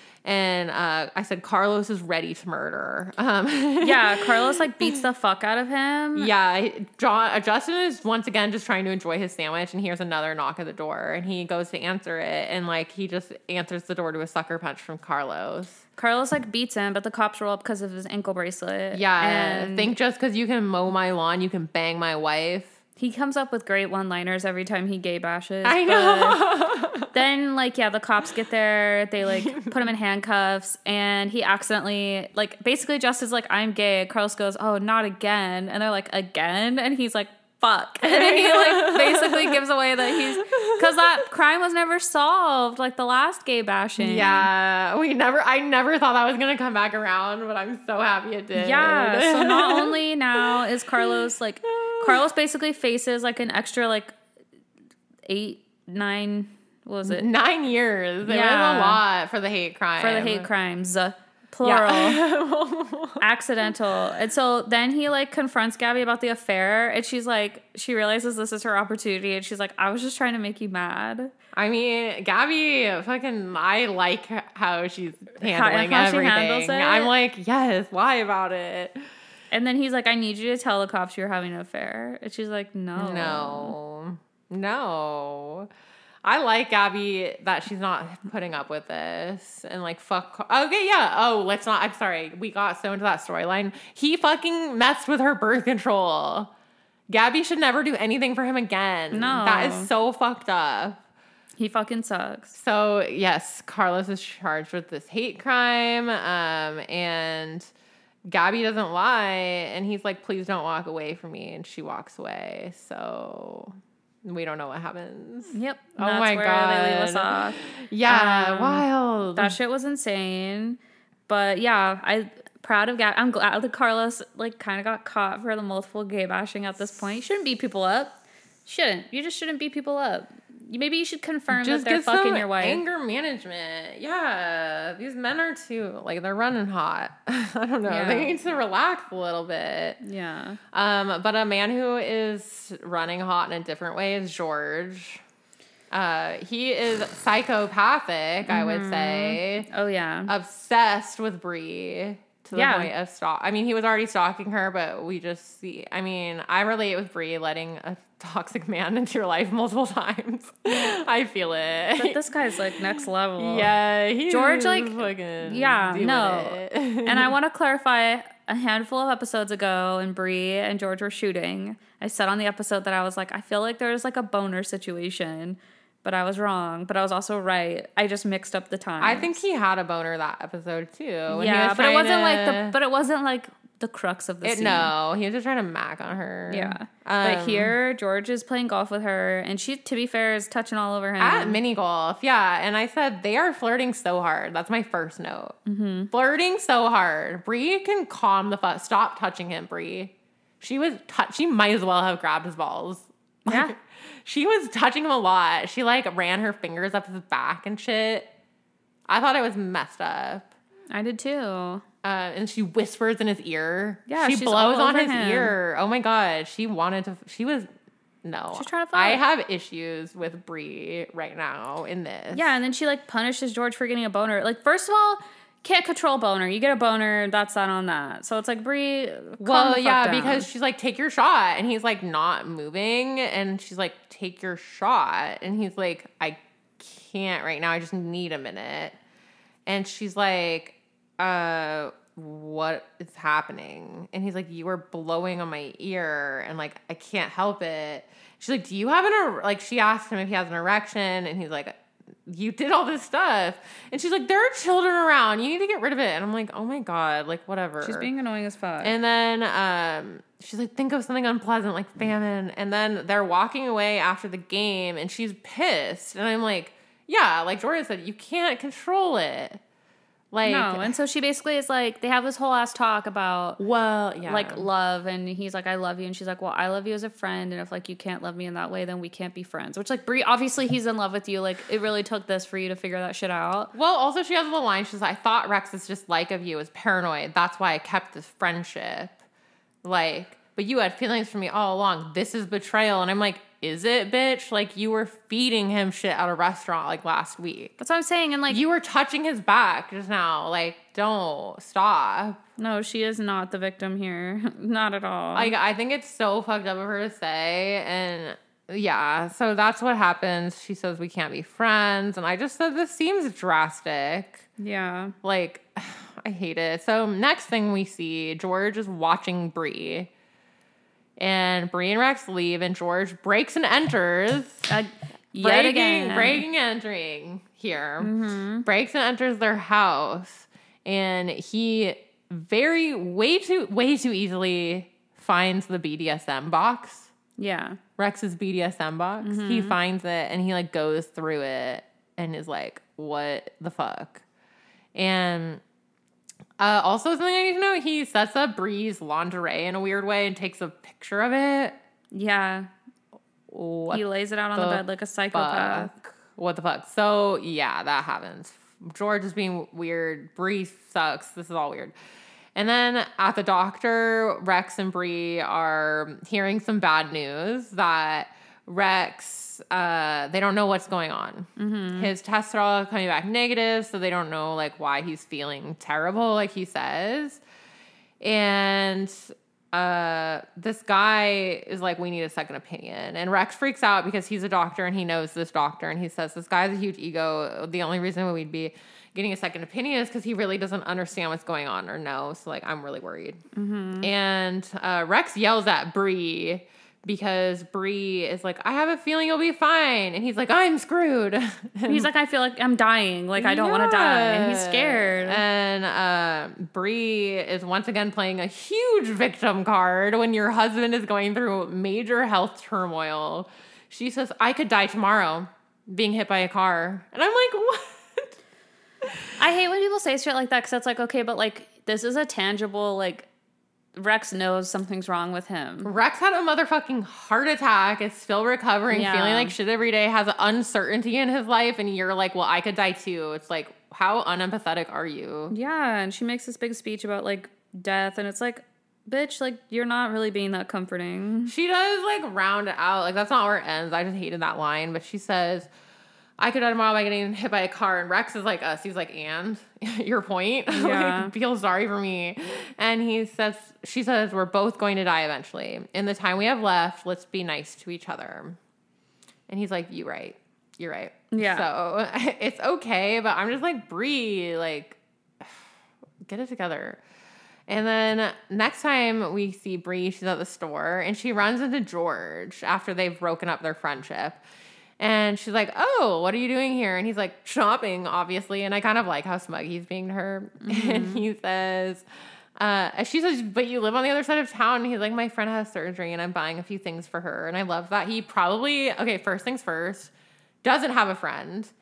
And uh, I said, Carlos is ready to murder. Um, yeah, Carlos, like, beats the fuck out of him. Yeah, John, uh, Justin is once again just trying to enjoy his sandwich, and hears another knock at the door, and he goes to answer it, and, like, he just answers the door to a sucker punch from Carlos. Carlos, like, beats him, but the cops roll up because of his ankle bracelet. Yeah, and think just because you can mow my lawn, you can bang my wife. He comes up with great one-liners every time he gay bashes. I know. Then, like, yeah, the cops get there. They, like, put him in handcuffs. And he accidentally, like, basically Justin's like, I'm gay. Carlos goes, oh, not again. And they're like, again? And he's like, fuck. And then he, like, basically gives away that he's... Because that crime was never solved, like the last gay bashing. Yeah. We never... I never thought that was going to come back around, but I'm so happy it did. Yeah. So not only now is Carlos, like... Carlos basically faces, like, an extra, like, eight, nine... What was it? Nine years. It yeah. was a lot for the hate crime. For the hate crimes. Uh, plural. Yeah. Accidental. And so then he, like, confronts Gabby about the affair. And she's like, she realizes this is her opportunity. And she's like, I was just trying to make you mad. I mean, Gabby, fucking, I like how she's handling how, how everything. She handles it. I'm like, yes, lie about it. And then he's like, I need you to tell the cops you're having an affair. And she's like, no. No. No. I like Gabby that she's not putting up with this and like fuck. Okay, yeah. Oh, let's not. I'm sorry. We got so into that storyline. He fucking messed with her birth control. Gabby should never do anything for him again. No. That is so fucked up. He fucking sucks. So yes, Carlos is charged with this hate crime. Um, and Gabby doesn't lie. And he's like, please don't walk away from me. And she walks away. So... we don't know what happens. Yep. Oh that's my where God. they leave us off. Yeah, um, wild. That shit was insane. But yeah, I proud of Gab. I'm glad that Carlos like kind of got caught for the multiple gay bashing at this point. You shouldn't beat people up. Shouldn't. You just shouldn't beat people up. You, maybe you should confirm just that they're get fucking some your wife. Anger management. Yeah. These men are too, like, they're running hot. I don't know. Yeah. They need to relax a little bit. Yeah. Um, but a man who is running hot in a different way is George. Uh, he is psychopathic, mm-hmm. I would say. Oh, yeah. Obsessed with Bree. To the yeah. point of stalk. I mean, he was already stalking her, but we just see. I mean, I relate with Bree letting a toxic man into your life multiple times. I feel it. But this guy's like next level. Yeah, he's George, like, fucking yeah, doing no. it. And I want to clarify. A handful of episodes ago, and Bree and George were shooting, I said on the episode that I was like, I feel like there's like a boner situation. But I was wrong. But I was also right. I just mixed up the times. I think he had a boner that episode too. Yeah, but it wasn't to... like the. But it wasn't like the crux of the it, scene. No, he was just trying to mac on her. Yeah, um, but here George is playing golf with her, and she, to be fair, is touching all over him at mini golf. Yeah, and I said they are flirting so hard. That's my first note. Mm-hmm. Flirting so hard. Bree can calm the fuck. Stop touching him, Bree. She was, t- she might as well have grabbed his balls. Yeah. Like, she was touching him a lot. She like ran her fingers up his back and shit. I thought it was messed up. I did too. Uh, and she whispers in his ear. Yeah, she she's blows on his him. ear. Oh my God. She wanted to, she was, no. She's trying to fuck. I have issues with Brie right now in this. Yeah, and then she like punishes George for getting a boner. Like, first of all, can't control boner. You get a boner, that's that on that. So it's like, Brie, well, yeah, down. Because she's like, take your shot. And he's like not moving. And she's like, take your shot. And he's like, I can't right now. I just need a minute. And she's like, uh, what is happening? And he's like, you were blowing on my ear. And like, I can't help it. She's like, do you have an, er-? like, she asked him if he has an erection. And he's like, you did all this stuff. And she's like, there are children around. You need to get rid of it. And I'm like, oh my God, like whatever. She's being annoying as fuck. And then um, she's like, think of something unpleasant like famine. And then they're walking away after the game and she's pissed. And I'm like, yeah, like Jordan said, you can't control it. Like, no, and so she basically is like, they have this whole ass talk about, well, yeah, like love, and he's like, I love you, and she's like, well, I love you as a friend, and if like you can't love me in that way, then we can't be friends. Which like Brie, obviously he's in love with you. Like it really took this for you to figure that shit out. Well, also she has the line. She's like, I thought Rex's dislike of you was paranoid. That's why I kept this friendship. Like, but you had feelings for me all along. This is betrayal, and I'm like, is it, bitch? Like, you were feeding him shit at a restaurant, like, last week. That's what I'm saying. And, like... You were touching his back just now. Like, don't. Stop. No, she is not the victim here. Not at all. Like, I think it's so fucked up of her to say. And, yeah. So, that's what happens. She says we can't be friends. And I just said, this seems drastic. Yeah. Like, I hate it. So, next thing we see, George is watching Brie. And Brie and Rex leave, and George breaks and enters. Uh, yet breaking, again. Breaking and entering here. Mm-hmm. Breaks and enters their house. And he very, way too, way too easily finds the B D S M box. Yeah. Rex's B D S M box. Mm-hmm. He finds it, and he, like, goes through it and is like, what the fuck? And... Uh, also, something I need to know, he sets up Brie's lingerie in a weird way and takes a picture of it. Yeah. What he lays it out on the, the bed like a psychopath. Fuck? What the fuck? So, yeah, that happens. George is being weird. Brie sucks. This is all weird. And then at the doctor, Rex and Brie are hearing some bad news that Rex, uh, they don't know what's going on. Mm-hmm. His tests are all coming back negative, so they don't know, like, why he's feeling terrible, like he says. And uh, this guy is like, we need a second opinion. And Rex freaks out because he's a doctor and he knows this doctor. And he says, this guy's a huge ego. The only reason we'd be getting a second opinion is because he really doesn't understand what's going on or know. So, like, I'm really worried. Mm-hmm. And uh, Rex yells at Brie because Brie is like, I have a feeling you'll be fine. And he's like, I'm screwed. He's like, I feel like I'm dying. Like, I don't yeah. want to die. And he's scared. And uh, Brie is once again playing a huge victim card when your husband is going through major health turmoil. She says, I could die tomorrow being hit by a car. And I'm like, what? I hate when people say shit like that because it's like, okay, but like, this is a tangible, like, Rex knows something's wrong with him. Rex had a motherfucking heart attack, is still recovering, yeah. feeling like shit every day, has uncertainty in his life, and you're like, well, I could die too. It's like, how unempathetic are you? Yeah, and she makes this big speech about, like, death, and it's like, bitch, like, you're not really being that comforting. She does, like, round it out. Like, that's not where it ends. I just hated that line, but she says, I could die tomorrow by getting hit by a car. And Rex is like us. He's like, and your point? Yeah. Like, feel sorry for me. And he says, she says, we're both going to die eventually. In the time we have left, let's be nice to each other. And he's like, you right. You're right. Yeah. So it's okay. But I'm just like, Brie, like, get it together. And then next time we see Brie, she's at the store. And she runs into George after they've broken up their friendship. And she's like, oh, what are you doing here? And he's like, shopping, obviously. And I kind of like how smug he's being to her. Mm-hmm. And he says, uh, she says, but you live on the other side of town. And he's like, my friend has surgery and I'm buying a few things for her. And I love that he probably, okay, first things first, doesn't have a friend,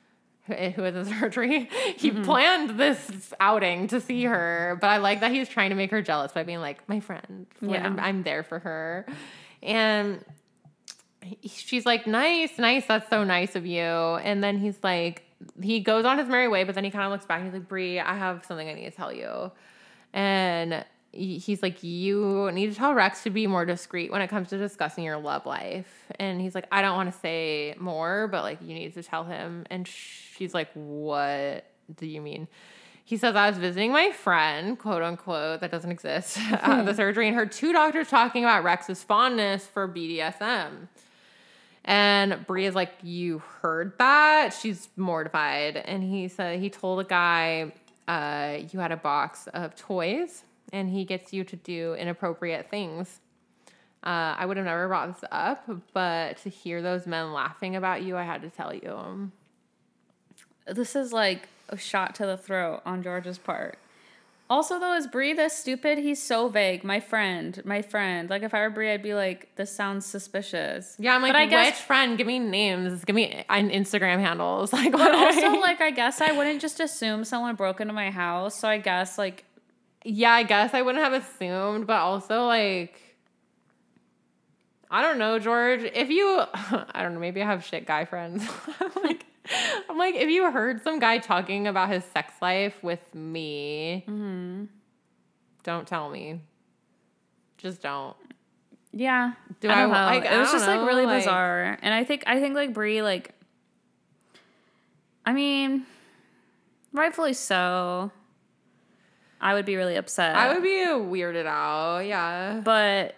who was in surgery, he mm-hmm. planned this outing to see her. But I like that he's trying to make her jealous by being like, my friend, yeah. I'm, I'm there for her. And she's like, nice, nice. That's so nice of you. And then he's like, he goes on his merry way, but then he kind of looks back and he's like, Bree, I have something I need to tell you. And he's like, you need to tell Rex to be more discreet when it comes to discussing your love life. And he's like, I don't want to say more, but like, you need to tell him. And she's like, what do you mean? He says, I was visiting my friend, quote unquote, that doesn't exist, at the surgery, and heard two doctors talking about Rex's fondness for B D S M. And Bree is like, you heard that? She's mortified. And he said, he told a guy, uh, you had a box of toys and he gets you to do inappropriate things. Uh, I would have never brought this up, but to hear those men laughing about you, I had to tell you. This is like a shot to the throat on George's part. Also, though, is Bree this stupid? He's so vague. My friend, my friend. Like, if I were Bree, I'd be like, this sounds suspicious. Yeah, I'm like, but I which guess, friend? Give me names. Give me Instagram handles. Like, but also, like, I guess I wouldn't just assume someone broke into my house. So I guess, like, yeah, I guess I wouldn't have assumed, but also, like, I don't know, George. If you, I don't know, maybe I have shit guy friends. Like, I'm like, if you heard some guy talking about his sex life with me, mm-hmm. don't tell me. Just don't. Yeah. Do I, I don't know. Like, it was just know, like really like, bizarre. And I think, I think like Bree, like, I mean, rightfully so. I would be really upset. I would be weirded out. Yeah. But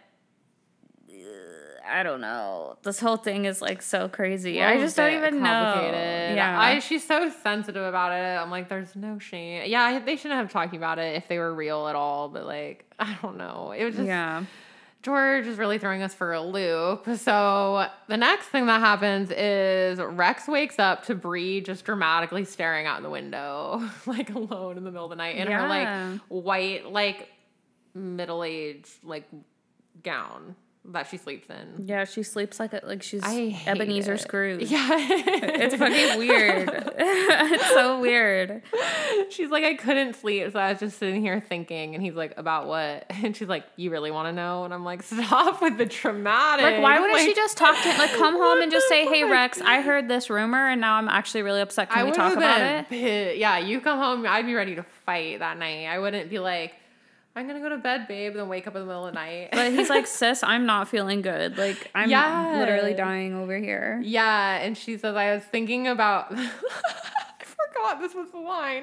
I don't know. This whole thing is like so crazy. I just don't even know. Yeah, I, she's so sensitive about it. I'm like, there's no shame. Yeah, they shouldn't have talked about it if they were real at all. But like, I don't know. It was just yeah. George is really throwing us for a loop. So the next thing that happens is Rex wakes up to Bree just dramatically staring out the window, like alone in the middle of the night in yeah. her like white, like middle-aged like gown that she sleeps in. Yeah, she sleeps like a, like she's I Ebenezer it. Scrooge. Yeah. It's fucking weird. It's so weird. She's like, I couldn't sleep, so I was just sitting here thinking, and he's like, about what? And she's like, you really want to know? And I'm like, stop with the traumatic. Like, why wouldn't like, she just talk to him? Like, come home and just say, hey, Rex, I heard this rumor, and now I'm actually really upset. Can I we talk about it? Pit. Yeah, you come home, I'd be ready to fight that night. I wouldn't be like, I'm going to go to bed, babe, and then wake up in the middle of the night. But he's like, sis, I'm not feeling good. Like, I'm yeah. literally dying over here. Yeah, and she says, I was thinking about... I forgot this was the line.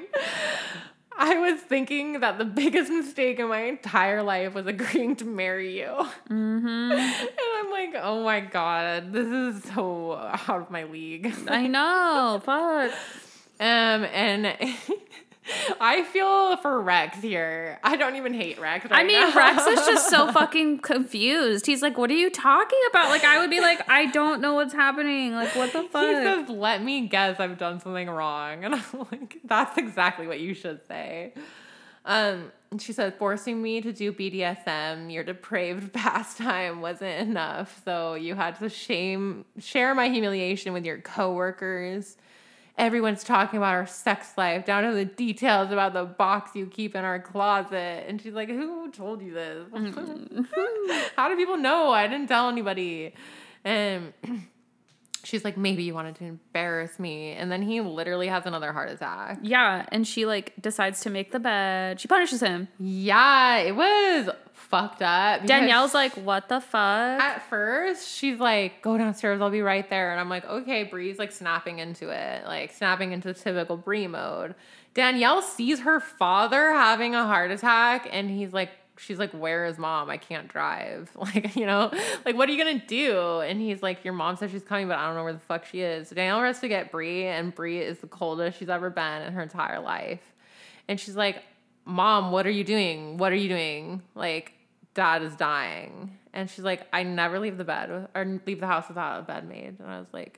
I was thinking that the biggest mistake in my entire life was agreeing to marry you. Mm-hmm. And I'm like, oh my God, this is so out of my league. I know, fuck. Um, and... I feel for Rex here. I don't even hate Rex right I mean, now. Rex is just so fucking confused. He's like, what are you talking about? Like, I would be like, I don't know what's happening. Like, what the fuck? He says, let me guess I've done something wrong. And I'm like, that's exactly what you should say. Um, she said, forcing me to do B D S M, your depraved pastime, wasn't enough. So you had to shame, share my humiliation with your coworkers. Everyone's talking about our sex life, down to the details about the box you keep in our closet. And she's like, who told you this? How do people know? I didn't tell anybody. And she's like, maybe you wanted to embarrass me. And then he literally has another heart attack. Yeah, and she, like, decides to make the bed. She punishes him. Yeah, it was fucked up. Danielle's like, what the fuck? At first, she's like, go downstairs, I'll be right there. And I'm like, okay, Bree's like snapping into it, like snapping into typical Bree mode. Danielle sees her father having a heart attack, and he's like, she's like, where is mom? I can't drive. Like, you know, like, what are you going to do? And he's like, your mom said she's coming, but I don't know where the fuck she is. So Danielle has to get Bree, and Bree is the coldest she's ever been in her entire life. And she's like, mom, what are you doing? What are you doing? Like, dad is dying. And she's like, I never leave the bed with, or leave the house without a bed made. And I was like,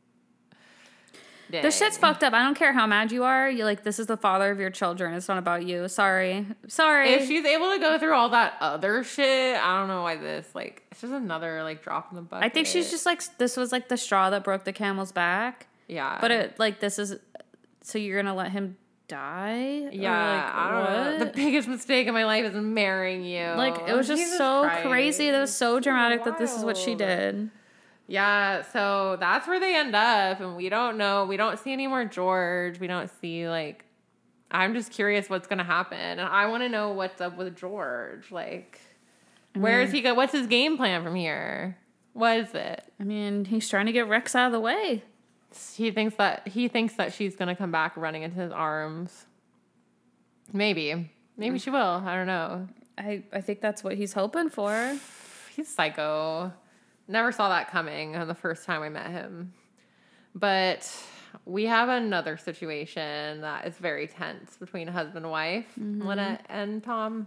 dang. This shit's fucked up. I don't care how mad you are. You're like, this is the father of your children. It's not about you. Sorry. Sorry. If she's able to go through all that other shit, I don't know why this, like, it's just another, like, drop in the bucket. I think she's just like, this was like the straw that broke the camel's back. Yeah. But it, like, this is so you're gonna let him die? Yeah, like, I don't know. The biggest mistake in my life is marrying you. Like, it was just Jesus so Christ. crazy. That was so dramatic so that this is what she did. Yeah, so that's where they end up, and we don't know. We don't see any more George. We don't see, like, I'm just curious what's going to happen, and I want to know what's up with George. Like, I mean, where is he go? What's his game plan from here? What is it? I mean, he's trying to get Rex out of the way. He thinks that he thinks that she's going to come back running into his arms. Maybe. Maybe she will. I don't know. I, I think that's what he's hoping for. He's psycho. Never saw that coming the first time I met him. But we have another situation that is very tense between husband and wife, mm-hmm. Lynette and Tom.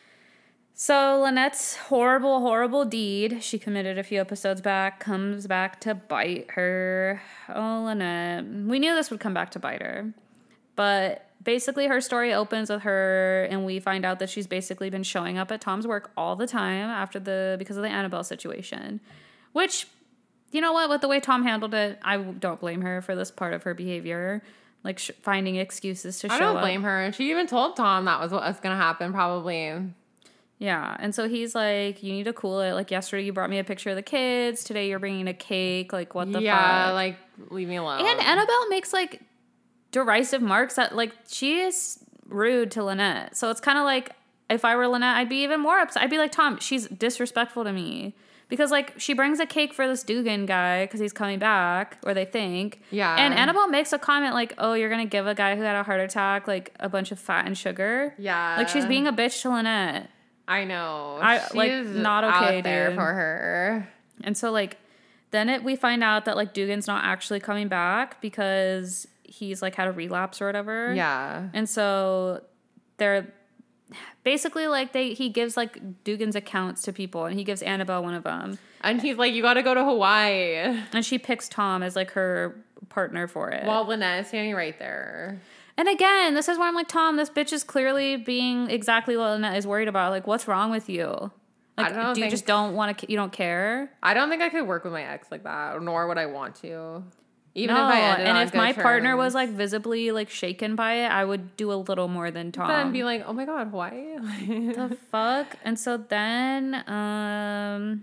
So Lynette's horrible, horrible deed she committed a few episodes back comes back to bite her. Oh, Lynette. We knew this would come back to bite her. But basically her story opens with her, and we find out that she's basically been showing up at Tom's work all the time after the because of the Annabelle situation. Which, you know what? With the way Tom handled it, I don't blame her for this part of her behavior. Like sh- finding excuses to show up. I don't up. blame her. She even told Tom that was what was going to happen, probably. Yeah, and so he's like, you need to cool it. Like, yesterday you brought me a picture of the kids. Today you're bringing a cake. Like, what the yeah, fuck? Yeah, like, leave me alone. And Annabelle makes, like, derisive marks that, like, she is rude to Lynette. So it's kind of like, if I were Lynette, I'd be even more upset. I'd be like, Tom, she's disrespectful to me. Because, like, she brings a cake for this Dugan guy because he's coming back, or they think. Yeah. And Annabelle makes a comment like, oh, you're going to give a guy who had a heart attack, like, a bunch of fat and sugar. Yeah. Like, she's being a bitch to Lynette. I know. I she like is not okay out there dude. for her. And so like then it we find out that like Dugan's not actually coming back because he's like had a relapse or whatever. Yeah. And so they're basically like they he gives like Dugan's accounts to people, and he gives Annabelle one of them. And he's like, you got to go to Hawaii. And she picks Tom as like her partner for it. While Lynette is standing right there. And again, this is where I'm like, Tom, this bitch is clearly being exactly what Lynette is worried about. Like, what's wrong with you? Like, I don't do you think, just don't want to, you don't care? I don't think I could work with my ex like that, nor would I want to. Even no, if I ended and on if good my terms. partner was like visibly like shaken by it, I would do a little more than Tom. Then be like, oh my God, Hawaii? The fuck? And so then, um,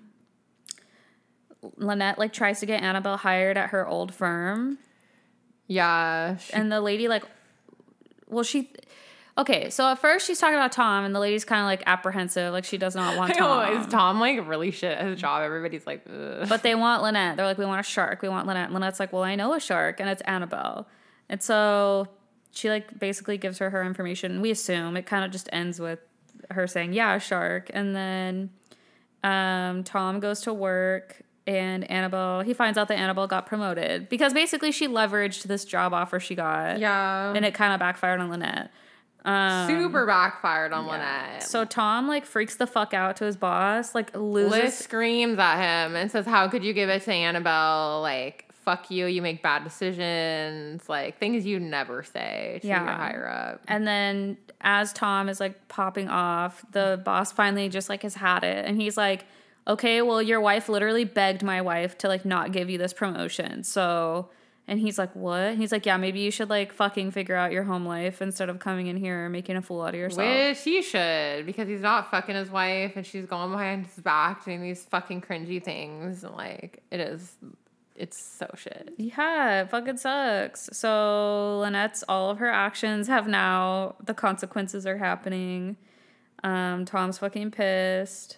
Lynette like tries to get Annabelle hired at her old firm. Yeah. She- and the lady like, well, she, okay, so at first she's talking about Tom, and the lady's kind of like apprehensive, like she does not want Tom. I know, is Tom like really shit at his job? Everybody's like, ugh. But they want Lynette. They're like, we want a shark. We want Lynette. And Lynette's like, well, I know a shark, and it's Annabelle. And so she like basically gives her her information. We assume it kind of just ends with her saying, yeah, a shark. And then um, Tom goes to work. And Annabelle, he finds out that Annabelle got promoted because basically she leveraged this job offer she got. Yeah. And it kind of backfired on Lynette. Um, Super backfired on yeah. Lynette. So Tom, like, freaks the fuck out to his boss, like, loses. Liz screams at him and says, how could you give it to Annabelle? Like, fuck you, you make bad decisions. Like, things you never say to yeah. your higher up. And then as Tom is, like, popping off, the boss finally just, like, has had it. And he's like, okay, well, your wife literally begged my wife to, like, not give you this promotion. So, and he's like, what? And he's like, yeah, maybe you should, like, fucking figure out your home life instead of coming in here and making a fool out of yourself. Which he should, because he's not fucking his wife, and she's going behind his back doing these fucking cringy things. Like, it is, it's so shit. Yeah, it fucking sucks. So Lynette's, all of her actions have now, the consequences are happening. Um, Tom's fucking pissed.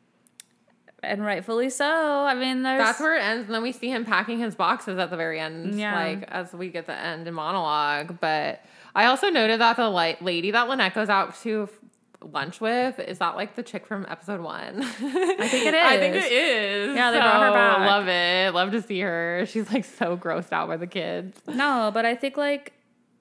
And rightfully so. I mean, there's... That's where it ends, and then we see him packing his boxes at the very end, yeah. like, as we get the end in monologue. But I also noted that the like, lady that Lynette goes out to lunch with, is that, like, the chick from episode one? I think it is. I think it is. Yeah, they so, brought her back. Love it. Love to see her. She's, like, so grossed out by the kids. No, but I think, like...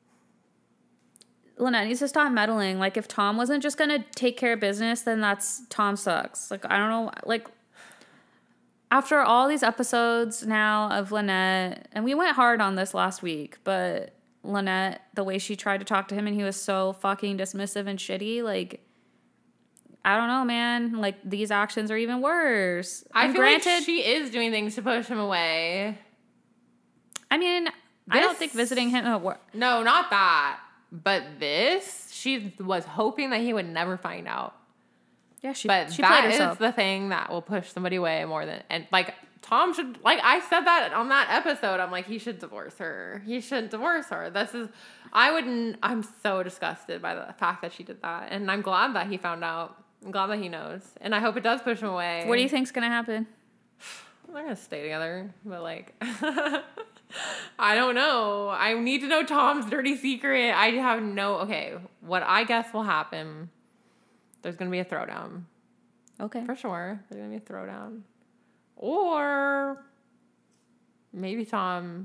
Lynette needs to stop meddling. Like, if Tom wasn't just going to take care of business, then that's... Tom sucks. Like, I don't know... Like... After all these episodes now of Lynette, and we went hard on this last week, but Lynette, the way she tried to talk to him and he was so fucking dismissive and shitty, like, I don't know, man. Like, these actions are even worse. I and feel granted, like she is doing things to push him away. I mean, I don't think visiting him at work. No, not that. But this, she was hoping that he would never find out. Yeah, she, but she that played is herself. the thing that will push somebody away more than, and like Tom should, like I said that on that episode, I'm like, he should divorce her. He should divorce her. This is, I wouldn't, I'm so disgusted by the fact that she did that. And I'm glad that he found out. I'm glad that he knows. And I hope it does push him away. What do you think's going to happen? They're going to stay together. But like, I don't know. I need to know Tom's dirty secret. I have no, okay, what I guess will happen, there's going to be a throwdown. Okay. For sure. There's going to be a throwdown. Or maybe Tom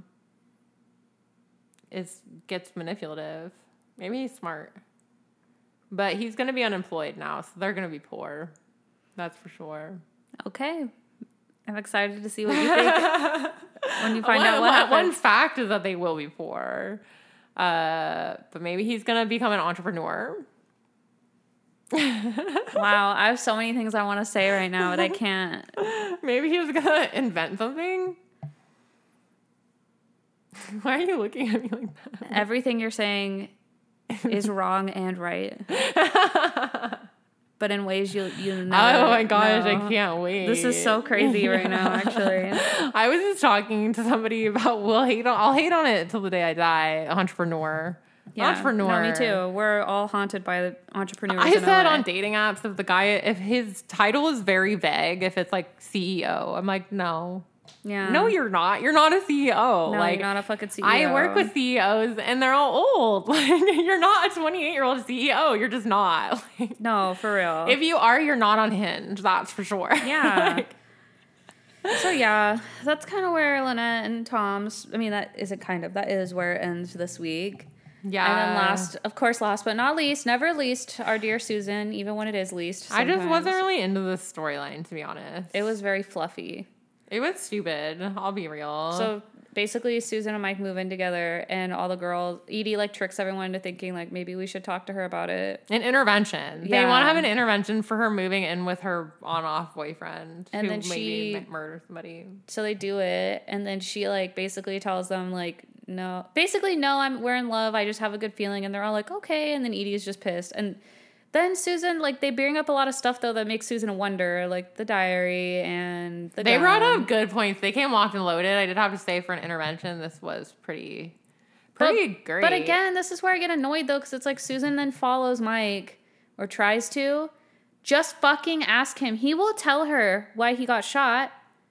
is gets manipulative. Maybe he's smart. But he's going to be unemployed now, so they're going to be poor. That's for sure. Okay. I'm excited to see what you think when you find one, out what one, happens. One fact is that they will be poor. Uh, but maybe he's going to become an entrepreneur. Wow, I have so many things I want to say right now, but I can't. Maybe he was going to invent something. Why are you looking at me like that? Everything you're saying is wrong and right. But in ways you you never Oh my gosh, know. I can't wait. This is so crazy right now, actually. I was just talking to somebody about, we'll hate on, I'll hate on it till the day I die, entrepreneur. Yeah, Entrepreneur. No, me too. We're all haunted by the entrepreneurs. I in said L A. on dating apps, if the guy, if his title is very vague, if it's like C E O, I'm like, no. Yeah. No, you're not. You're not a C E O. No, like, you're not a fucking C E O. I work with C E Os and they're all old. Like, you're not a twenty-eight-year-old C E O. You're just not. Like, no, for real. if you are, you're not on Hinge. That's for sure. Yeah. Like, so yeah, that's kind of where Lynette and Tom's, I mean, that isn't kind of, that is where it ends this week. yeah. And then last, of course, last but not least, never least, our dear Susan, even when it is least. I just sometimes. wasn't really into this storyline, to be honest. It was very fluffy. It was stupid. I'll be real. So basically, Susan and Mike move in together, and all the girls, Edie like tricks everyone into thinking like maybe we should talk to her about it. An intervention. They Yeah. want to have an intervention for her moving in with her on-off boyfriend, And who then maybe she- murdered somebody. So they do it, and then she like basically tells them like no, basically no, I'm we're in love. I just have a good feeling, and they're all like okay, and then Edie's just pissed, and then Susan like they bring up a lot of stuff though that makes Susan wonder, like the diary and the They gun. brought up good points. They came locked and loaded. I did have to say, for an intervention, this was pretty, pretty but, great. But again, this is where I get annoyed though, because it's like Susan then follows Mike or tries to. Just fucking ask him. He will tell her why he got shot.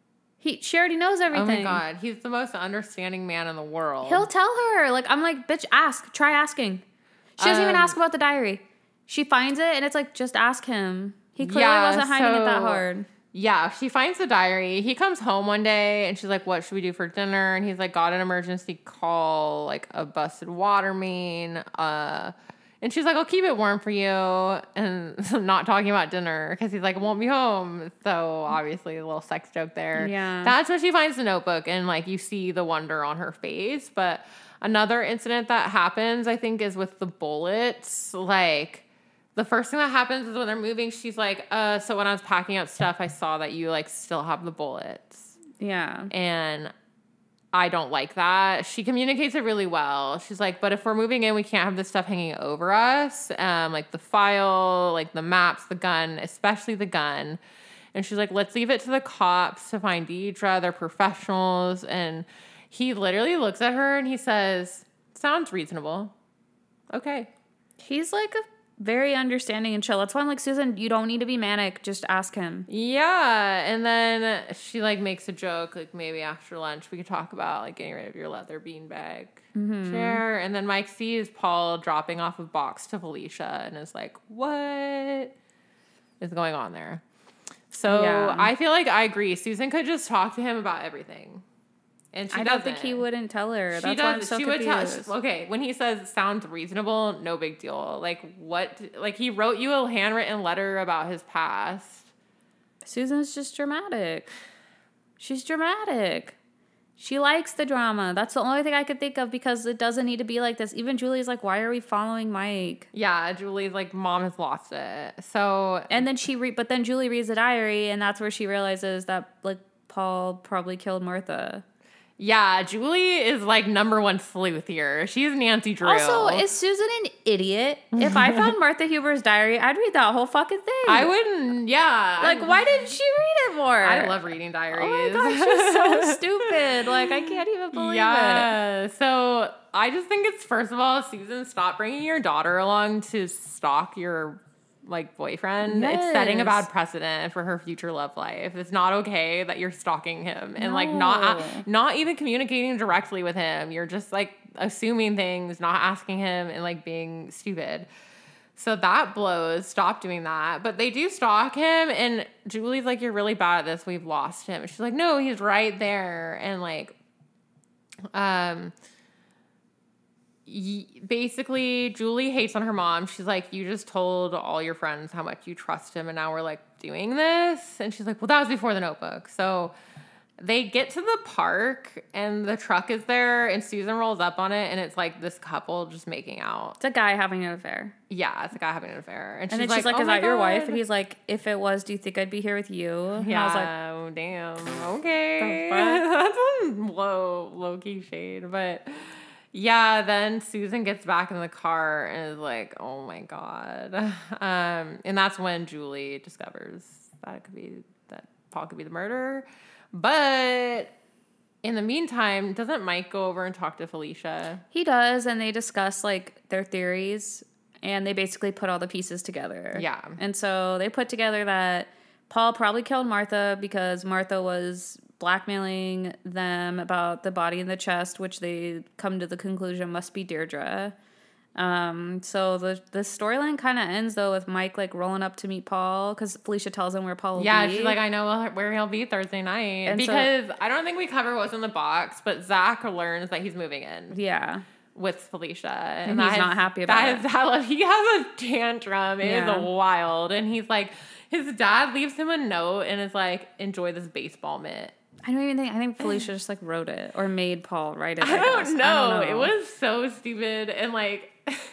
He she already knows Oh everything. my god, he's the most understanding man in the world. He'll tell her. Like I'm like, bitch, ask. Try asking. She doesn't even Um, ask about the diary. She finds it and it's like, just ask him. He clearly Yeah, wasn't hiding it that so- hard. Yeah, she finds the diary. He comes home one day and she's like, what should we do for dinner? And he's like, got an emergency call, like a busted water main. Uh, and she's like, I'll keep it warm for you. And not talking about dinner because he's like, I won't be home. So obviously a little sex joke there. Yeah. That's when she finds the notebook and like you see the wonder on her face. But another incident that happens, I think, is with the bullets. Like, the first thing that happens is when they're moving, she's like, uh, so when I was packing up stuff, I saw that you like still have the bullets. Yeah. And I don't like that. She communicates it really well. She's like, but if we're moving in, we can't have this stuff hanging over us. Um, like the file, like the maps, the gun, especially the gun. And she's like, let's leave it to the cops to find Deidre. They're professionals. And he literally looks at her and he says, sounds reasonable. Okay. He's like a very understanding and chill. That's why I'm like, Susan, you don't need to be manic. Just ask him. Yeah, and then she like makes a joke, like maybe after lunch we could talk about like getting rid of your leather beanbag Mm-hmm. chair. And then Mike sees Paul dropping off a box to Felicia and is like, "What is going on there?" So Yeah. I feel like I agree. Susan could just talk to him about everything, and she I don't think he doesn't. wouldn't tell her. She That's why I'm does. so she would confused. tell. Okay, when he says sounds reasonable, no big deal. Like what? Like he wrote you a handwritten letter about his past. Susan's just dramatic. She's dramatic. She likes the drama. That's the only thing I could think of because it doesn't need to be like this. Even Julie's like, why are we following Mike? Yeah, Julie's like, mom has lost it. So And then she, re- but then Julie reads the diary, and that's where she realizes that like Paul probably killed Martha. Yeah, Julie is like number one sleuth here. She's Nancy Drew. Also, is Susan an idiot? If I found Martha Huber's diary, I'd read that whole fucking thing. I wouldn't, yeah. Like, why didn't she read it more? I love reading diaries. Oh my god, she's so stupid. Like, I can't even believe yeah. it. Yeah, so I just think it's, first of all, Susan, stop bringing your daughter along to stalk your like boyfriend. Yes. It's setting a bad precedent for her future love life. It's not okay that you're stalking him and no. like not not even communicating directly with him. You're just like assuming things, not asking him, and like being stupid. So that blows. Stop doing that. But they do stalk him, and Julie's like, "You're really bad at this. We've lost him." She's like, "No, he's right there." And like, um. basically, Julie hates on her mom. She's like, you just told all your friends how much you trust him, and now we're like doing this. And she's like, well, that was before the Notebook. So they get to the park, and the truck is there, and Susan rolls up on it, and it's like this couple just making out. It's a guy having an affair. Yeah, it's a guy having an affair. And, and she's, then she's like, like oh is that God. your wife? And he's like, if it was, do you think I'd be here with you? And yeah, I was like, oh, damn. Okay. That's some low, low-key shade, but... Yeah, then Susan gets back in the car and is like, oh my God. Um, and that's when Julie discovers that it could be, that Paul could be the murderer. But in the meantime, doesn't Mike go over and talk to Felicia? He does, and they discuss like their theories, and they basically put all the pieces together. Yeah. And so they put together that Paul probably killed Martha because Martha was blackmailing them about the body in the chest, which they come to the conclusion must be Deirdre. Um, so the the storyline kind of ends though with Mike like rolling up to meet Paul because Felicia tells him where Paul will yeah, be. Yeah, she's like, I know where he'll be Thursday night. And because so, I don't think we cover what's in the box, but Zach learns that he's moving in. Yeah. With Felicia. And, and he's not happy about that it. Is how, he has a tantrum. It yeah. is wild. And he's like, his dad leaves him a note and is like, enjoy this baseball mitt. I don't even think, I think Felicia just like wrote it or made Paul write it. I, I, don't, know. I don't know. It was so stupid. And like,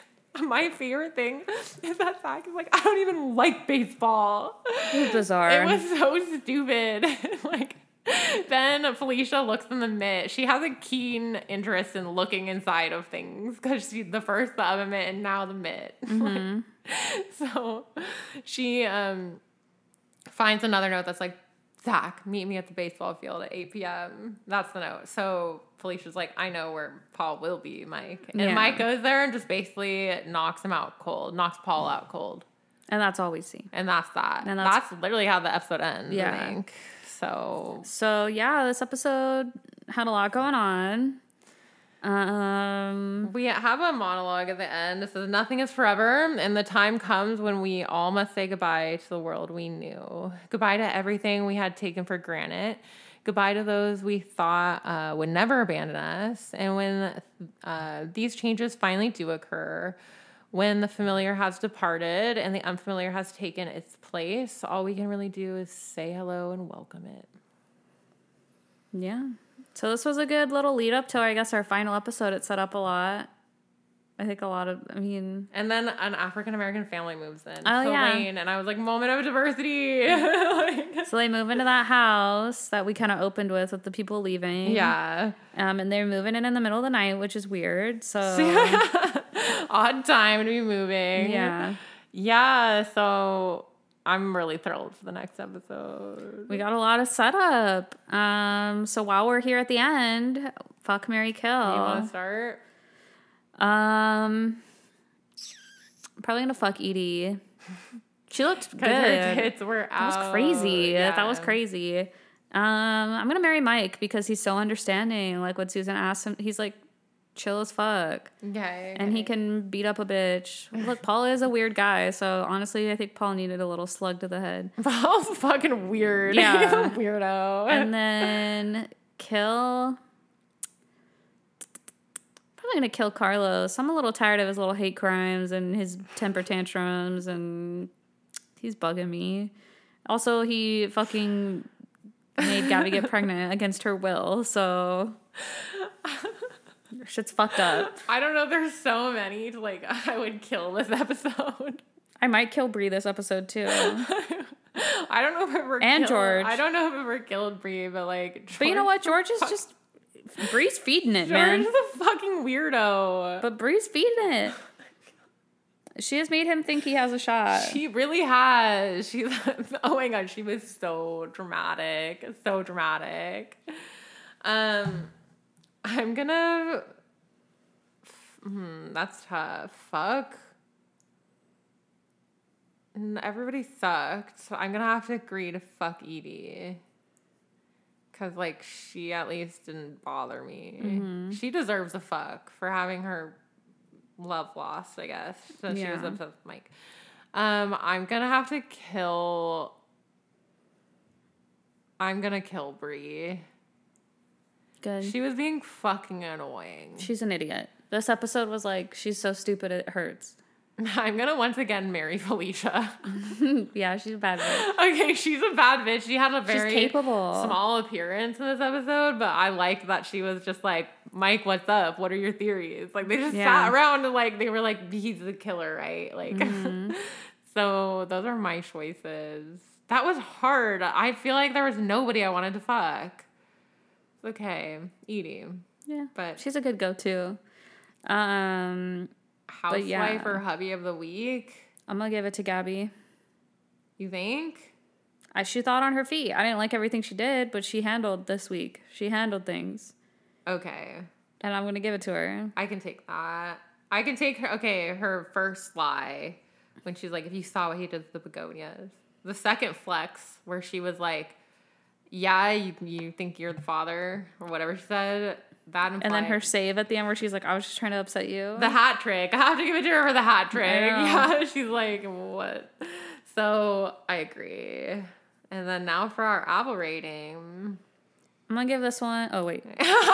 my favorite thing is that Zach is like, I don't even like baseball. It was bizarre. It was so stupid. Like, then Felicia looks in the mitt. She has a keen interest in looking inside of things because she the first the oven mitt and now the mitt. Mm-hmm. Like, so she um finds another note that's like, Zach, meet me at the baseball field at eight p.m. That's the note. So Felicia's like, I know where Paul will be, Mike. And yeah. Mike goes there and just basically knocks him out cold, knocks Paul out cold. And that's all we see. And that's that. And that's, that's literally how the episode ends, yeah. I think. So, so yeah, this episode had a lot going on. Um, we have a monologue at the end. It says, nothing is forever, and the time comes when we all must say goodbye to the world we knew. Goodbye to everything we had taken for granted. Goodbye to those we thought uh, would never abandon us. And when uh, these changes finally do occur, when the familiar has departed and the unfamiliar has taken its place, all we can really do is say hello and welcome it. Yeah. So this was a good little lead up to, I guess, our final episode. It set up a lot. I think a lot of, I mean... And then an African-American family moves in. Oh, so yeah. Lane, and I was like, moment of diversity. Like, so they move into that house that we kind of opened with, with the people leaving. Yeah. Um, and they're moving in in the middle of the night, which is weird. So... Odd time to be moving. Yeah. Yeah, so... I'm really thrilled for the next episode. We got a lot of setup. Um, so while we're here at the end, fuck, marry, kill. You want to start? Um, I'm probably gonna fuck Edie. She looked good. Her tits were out. That was crazy. Yeah. That was crazy. Um, I'm gonna marry Mike because he's so understanding. Like when Susan asked him, he's like chill as fuck. Okay. And he can beat up a bitch. Look, Paul is a weird guy, so honestly, I think Paul needed a little slug to the head. Paul's fucking weird. Yeah. He's a weirdo. And then kill. Probably gonna kill Carlos. I'm a little tired of his little hate crimes and his temper tantrums, and he's bugging me. Also, he fucking made Gabby get pregnant against her will, so shit's fucked up. I don't know. There's so many to like. I would kill this episode. I might kill Brie this episode too. I don't know if I ever and killed, George. I don't know if I ever killed Brie, but like. George, but you know what? George is just Bree's feeding it, man. Jordan's a fucking weirdo. But Bree's feeding it. She has made him think he has a shot. She really has. She's oh my god, she was so dramatic. So dramatic. Um I'm gonna hmm, that's tough. Fuck. Everybody sucked. So I'm gonna have to agree to fuck Edie. Cause like she at least didn't bother me. Mm-hmm. She deserves a fuck for having her love lost, I guess. So yeah. She was obsessed with Mike. Um, I'm gonna have to kill. I'm gonna kill Bree. Good. She was being fucking annoying. She's an idiot. This episode was like, she's so stupid it hurts. I'm gonna once again marry Felicia. Yeah, she's a bad bitch. Okay, she's a bad bitch. She had a very she's capable. small appearance in this episode, but I liked that she was just like, Mike, what's up? What are your theories? Like, they just yeah. sat around and like, they were like, he's the killer, right? Like, mm-hmm. So those are my choices. That was hard. I feel like there was nobody I wanted to fuck. It's okay. Edie. Yeah. But she's a good go-to. Um... Housewife yeah. or hubby of the week? I'm gonna give it to Gabby. You think? I she thought on her feet. I didn't like everything she did, but she handled this week. She handled things. Okay. And I'm gonna give it to her. I can take that. I can take her. Okay, her first lie when she's like, "If you saw what he did to the begonias." The second flex where she was like, "Yeah, you you think you're the father," or whatever she said. That implied. And then her save at the end where she's like, I was just trying to upset you. The hat trick. I have to give it to her for the hat trick. Yeah, she's like, what? So I agree. And then now for our apple rating. I'm going to give this one. Oh, wait.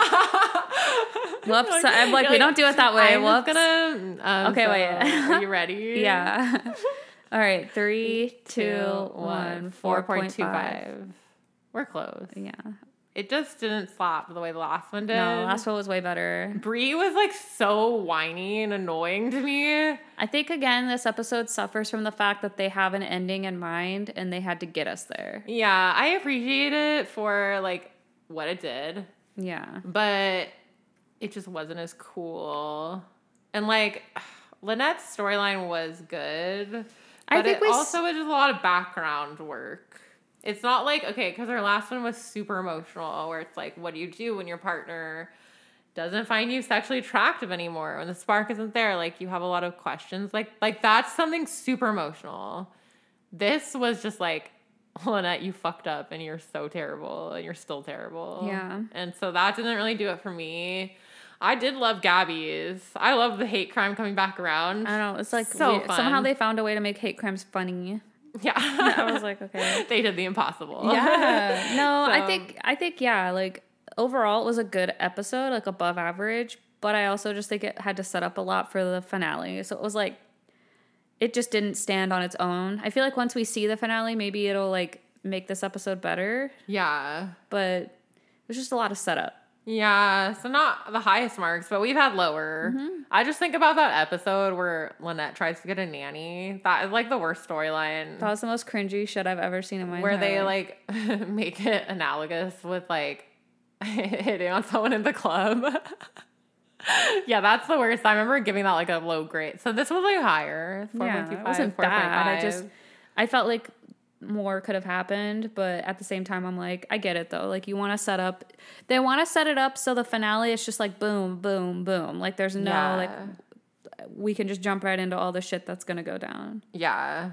Whoops. Like, I'm like, we like, don't do it that way. I'm Whoops. Gonna, um, okay, so wait. Are you ready? Yeah. All right. Three, two, one, four point two five. We're close. Yeah. It just didn't slap the way the last one did. No, the last one was way better. Bree was like so whiny and annoying to me. I think, again, this episode suffers from the fact that they have an ending in mind and they had to get us there. Yeah, I appreciate it for like what it did. Yeah. But it just wasn't as cool. And like Lynette's storyline was good. But I think it we also was just a lot of background work. It's not like, okay, because our last one was super emotional, where it's like, what do you do when your partner doesn't find you sexually attractive anymore? When the spark isn't there, like, you have a lot of questions. Like, like that's something super emotional. This was just like, Lynette, you fucked up, and you're so terrible, and you're still terrible. Yeah. And so that didn't really do it for me. I did love Gabby's. I love the hate crime coming back around. I know. It's like, so we, somehow they found a way to make hate crimes funny. Yeah. I was like, okay. They did the impossible. Yeah. No, so. I think, I think, yeah, like, overall it was a good episode, like, above average, but I also just think it had to set up a lot for the finale. So it was like, it just didn't stand on its own. I feel like once we see the finale, maybe it'll, like, make this episode better. Yeah. But it was just a lot of setup. Yeah, so not the highest marks, but we've had lower. Mm-hmm. I just think about that episode where Lynette tries to get a nanny. That is like the worst storyline. That was the most cringy shit I've ever seen in my life. Where they like make it analogous with like hitting on someone in the club. Yeah, that's the worst. I remember giving that like a low grade. So this was like higher. Yeah, it wasn't bad. I just, I felt like more could have happened, but at the same time I'm like, I get it though. Like, you want to set up, they want to set it up so the finale is just like boom, boom, boom. Like, there's no yeah. like, we can just jump right into all the shit that's gonna go down. Yeah.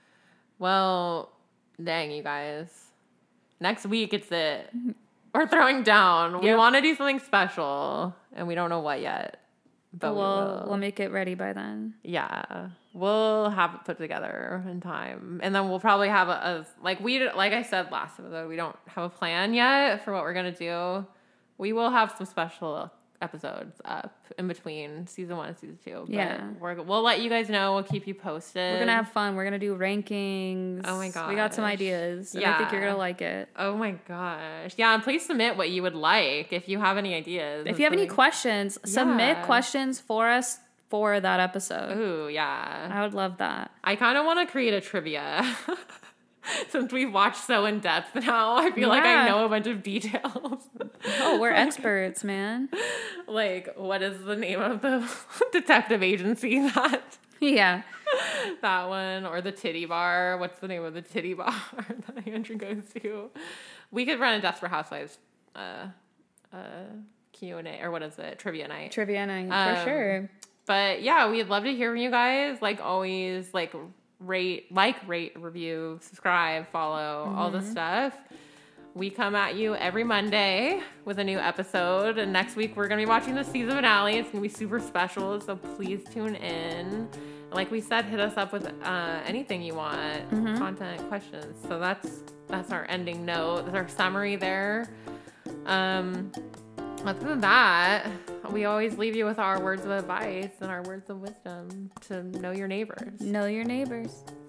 Well, dang, you guys. Next week it's it. We're throwing down. Yep. We want to do something special, and we don't know what yet. But we'll, we will. We'll make it ready by then. Yeah. We'll have it put together in time. And then we'll probably have a, a like we like I said last episode, we don't have a plan yet for what we're going to do. We will have some special episodes up in between season one and season two. But yeah. We're, we'll let you guys know. We'll keep you posted. We're going to have fun. We're going to do rankings. Oh my gosh. We got some ideas. And yeah. I think you're going to like it. Oh my gosh. Yeah. And please submit what you would like if you have any ideas. If you have any questions, yeah. submit questions for us for that episode. Ooh, yeah. I would love that. I kind of want to create a trivia. Since we've watched so in depth now, I feel yeah. like I know a bunch of details. Oh, we're experts, man. Like, what is the name of the detective agency that? Yeah. That one. Or the titty bar. What's the name of the titty bar that Andrew goes to? We could run a Desperate Housewives uh, uh, Q and A, or what is it? Trivia night. Trivia night, um, for sure. But yeah, we'd love to hear from you guys. Like always, like rate, like, rate, review, subscribe, follow, mm-hmm. all the stuff. We come at you every Monday with a new episode. And next week, we're going to be watching the season finale. It's going to be super special. So please tune in. Like we said, hit us up with uh, anything you want, mm-hmm. content, questions. So that's that's our ending note. That's our summary there. Um, other than that, we always leave you with our words of advice and our words of wisdom to know your neighbors. Know your neighbors.